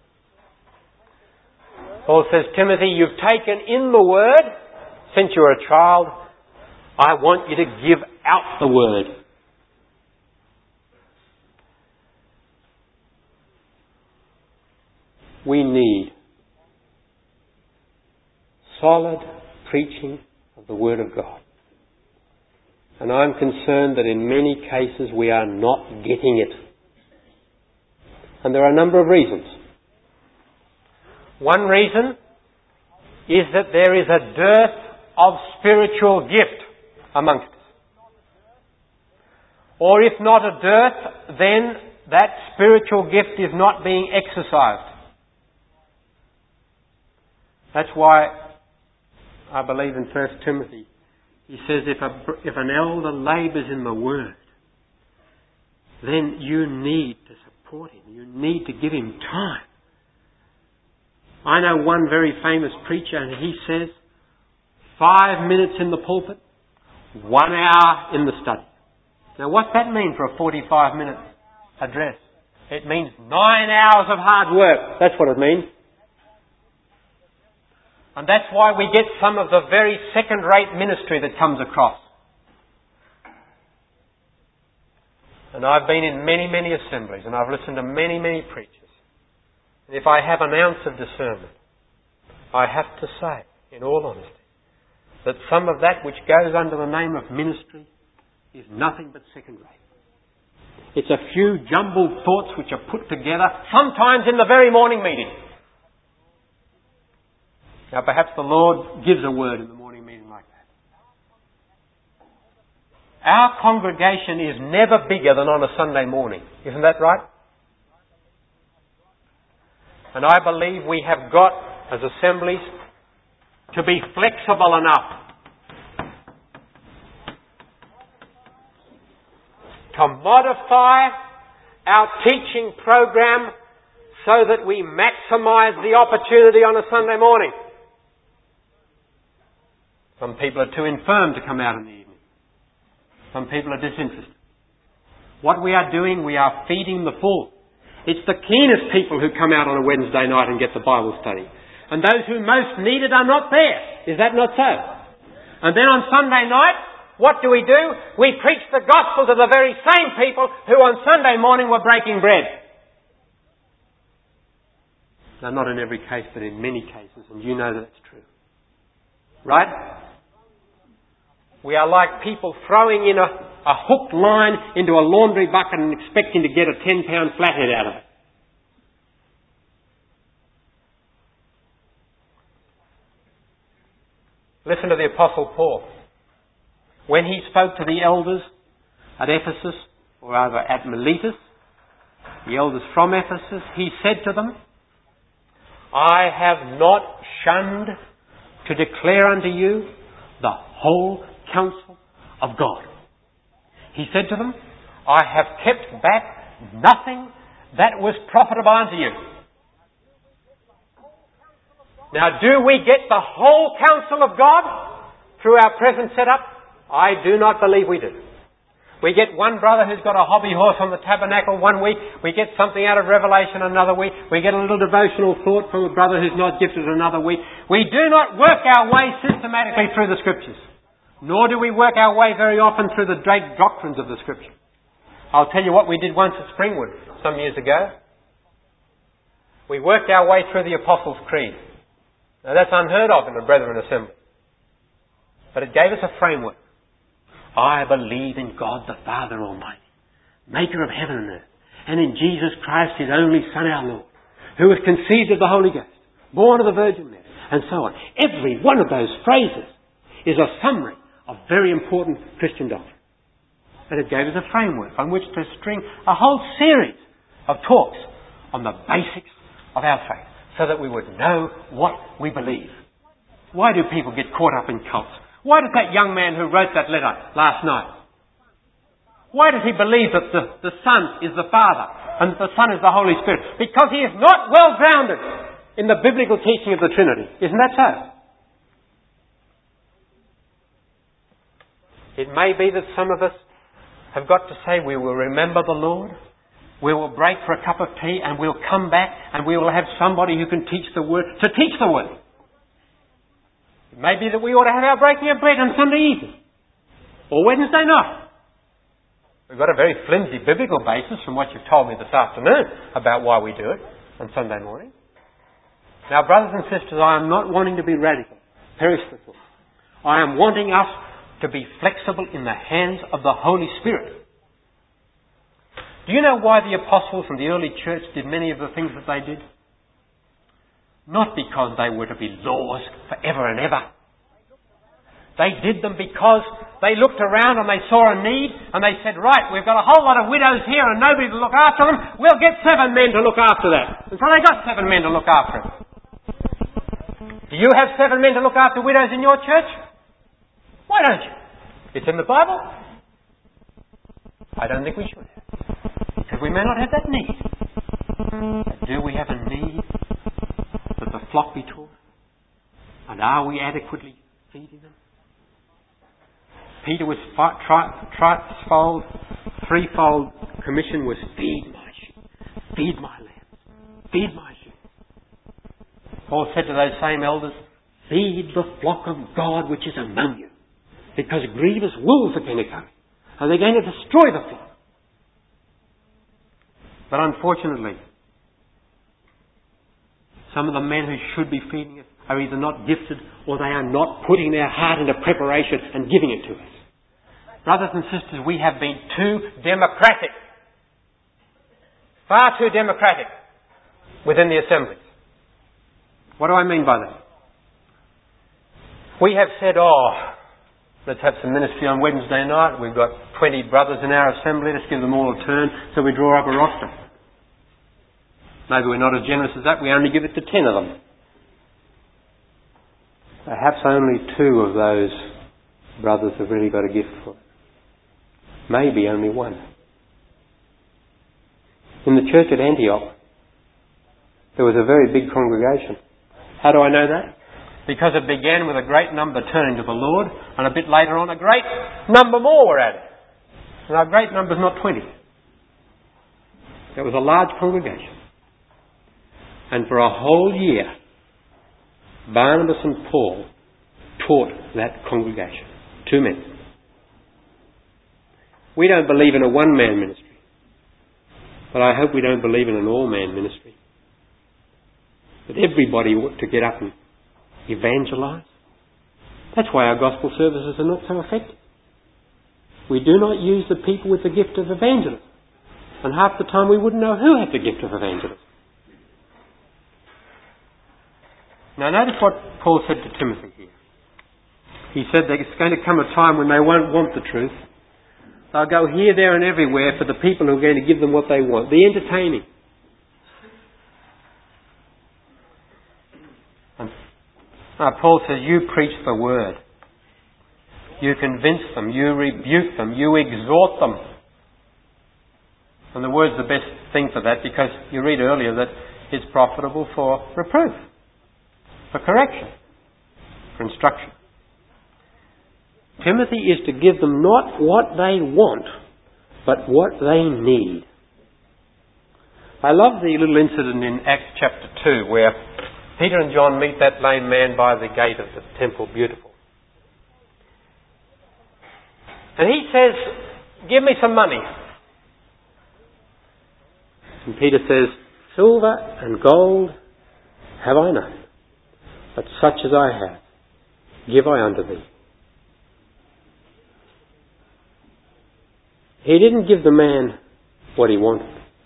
Paul says, Timothy, you've taken in the Word since you were a child. I want you to give out the Word. We need solid preaching of the Word of God. And I'm concerned that in many cases we are not getting it. And there are a number of reasons. One reason is that there is a dearth of spiritual gift amongst us. Or if not a dearth, then that spiritual gift is not being exercised. That's why I believe in 1 Timothy, he says if an elder labours in the Word, then you need to support him. You need to give him time. I know one very famous preacher, and he says, 5 minutes in the pulpit, 1 hour in the study. Now what's that mean for a 45-minute address? It means 9 hours of hard work. That's what it means. And that's why we get some of the very second-rate ministry that comes across. And I've been in many, many assemblies, and I've listened to many, many preachers. And if I have an ounce of discernment, I have to say, in all honesty, that some of that which goes under the name of ministry is nothing but second-rate. It's a few jumbled thoughts which are put together, sometimes in the very morning meeting. Now perhaps the Lord gives a word in the morning meeting like that. Our congregation is never bigger than on a Sunday morning. Isn't that right? And I believe we have got, as assemblies, to be flexible enough to modify our teaching program so that we maximise the opportunity on a Sunday morning. Some people are too infirm to come out in the evening. Some people are disinterested. What we are doing, we are feeding the full. It's the keenest people who come out on a Wednesday night and get the Bible study. And those who most need it are not there. Is that not so? And then on Sunday night, what do? We preach the gospel to the very same people who on Sunday morning were breaking bread. Now, not in every case, but in many cases, and you know that's true. Right? We are like people throwing in a hooked line into a laundry bucket and expecting to get a 10-pound flathead out of it. Listen to the Apostle Paul. When he spoke to the elders at Ephesus, or rather at Miletus, the elders from Ephesus, he said to them, I have not shunned to declare unto you the whole counsel of God. He said to them, I have kept back nothing that was profitable unto you. Now, do we get the whole counsel of God through our present setup? I do not believe we do. We get one brother who's got a hobby horse on the tabernacle one week. We get something out of Revelation another week. We get a little devotional thought from a brother who's not gifted another week. We do not work our way systematically through the Scriptures. Nor do we work our way very often through the great doctrines of the Scripture. I'll tell you what we did once at Springwood some years ago. We worked our way through the Apostles' Creed. Now that's unheard of in the Brethren Assembly. But it gave us a framework. I believe in God the Father Almighty, maker of heaven and earth, and in Jesus Christ, His only Son, our Lord, who was conceived of the Holy Ghost, born of the Virgin Mary, and so on. Every one of those phrases is a summary of very important Christian doctrine. And it gave us a framework on which to string a whole series of talks on the basics of our faith, so that we would know what we believe. Why do people get caught up in cults? Why does that young man who wrote that letter last night, why does he believe that the Son is the Father and the Son is the Holy Spirit? Because he is not well grounded in the biblical teaching of the Trinity. Isn't that so? It may be that some of us have got to say we will remember the Lord, we will break for a cup of tea, and we'll come back and we will have somebody who can teach the Word, to teach the Word. It may be that we ought to have our breaking of bread on Sunday evening or Wednesday night. We've got a very flimsy biblical basis from what you've told me this afternoon about why we do it on Sunday morning. Now, brothers and sisters, I am not wanting to be radical. Perish the thought. I am wanting us to be flexible in the hands of the Holy Spirit. Do you know why the apostles and the early church did many of the things that they did? Not because they were to be laws forever and ever. They did them because they looked around and they saw a need and they said, right, we've got a whole lot of widows here and nobody to look after them. We'll get 7 men to look after that. And so they got 7 men to look after them. Do you have 7 men to look after widows in your church? Why don't you? It's in the Bible. I don't think we should have. And we may not have that need. But do we have a need that the flock be taught? And are we adequately feeding them? Peter was threefold commission was feed my sheep, feed my lambs, feed my sheep. Paul said to those same elders, feed the flock of God which is among you, because grievous wolves are going to come, and they're going to destroy the flock. But unfortunately, some of the men who should be feeding us are either not gifted or they are not putting their heart into preparation and giving it to us. Brothers and sisters, we have been too democratic. Far too democratic within the assemblies. What do I mean by that? We have said, let's have some ministry on Wednesday night. We've got 20 brothers in our assembly. Let's give them all a turn. So we draw up a roster. Maybe we're not as generous as that. We only give it to 10 of them. Perhaps only 2 of those brothers have really got a gift for it. Maybe only 1. In the church at Antioch, there was a very big congregation. How do I know that? Because it began with a great number turning to the Lord, and a bit later on a great number more were added. And our great number is not 20. It was a large congregation. And for a whole year, Barnabas and Paul taught that congregation. 2 men. We don't believe in a one-man ministry. But I hope we don't believe in an all-man ministry. That everybody ought to get up and evangelise. That's why our gospel services are not so effective. We do not use the people with the gift of evangelism. And half the time we wouldn't know who had the gift of evangelism. Now notice what Paul said to Timothy here. He said there's going to come a time when they won't want the truth. They'll go here, there and everywhere for the people who are going to give them what they want. The entertaining. And Paul says, you preach the word. You convince them. You rebuke them. You exhort them. And the word's the best thing for that, because you read earlier that it's profitable for reproof, for correction, for instruction. Timothy is to give them not what they want, but what they need. I love the little incident in Acts chapter 2 where Peter and John meet that lame man by the gate of the temple, beautiful. And he says, give me some money. And Peter says, silver and gold have I none, but such as I have, give I unto thee. He didn't give the man what he wanted.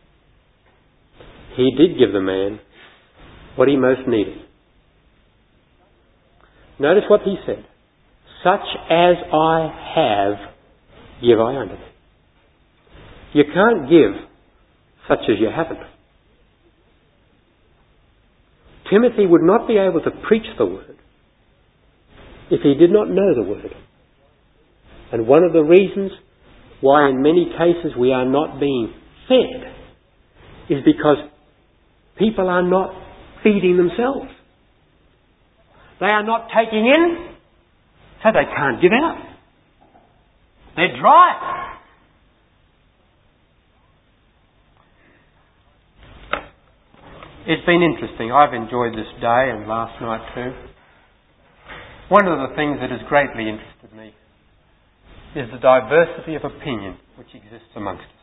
He did give the man what he most needed. Notice what he said. Such as I have, give I unto thee. You can't give such as you haven't. Timothy would not be able to preach the word if he did not know the word. And one of the reasons why in many cases we are not being fed is because people are not feeding themselves. They are not taking in, so they can't give out. They're dry. It's been interesting. I've enjoyed this day and last night too. One of the things that has greatly interested me is the diversity of opinion which exists amongst us.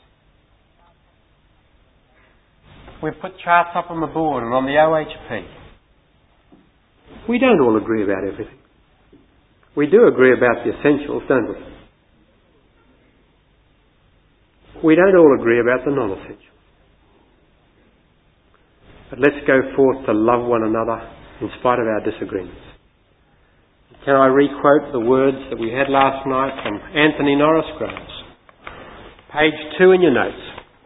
We've put charts up on the board and on the OHP. We don't all agree about everything. We do agree about the essentials, don't we? We don't all agree about the non-essentials. But let's go forth to love one another in spite of our disagreements. Can I re-quote the words that we had last night from Anthony Norris Groves? Page 2 in your notes.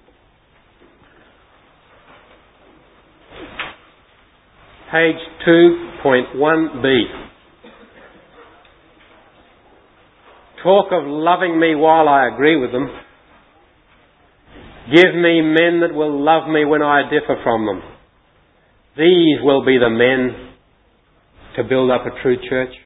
Page 2.1b. Talk of loving me while I agree with them. Give me men that will love me when I differ from them. These will be the men to build up a true church.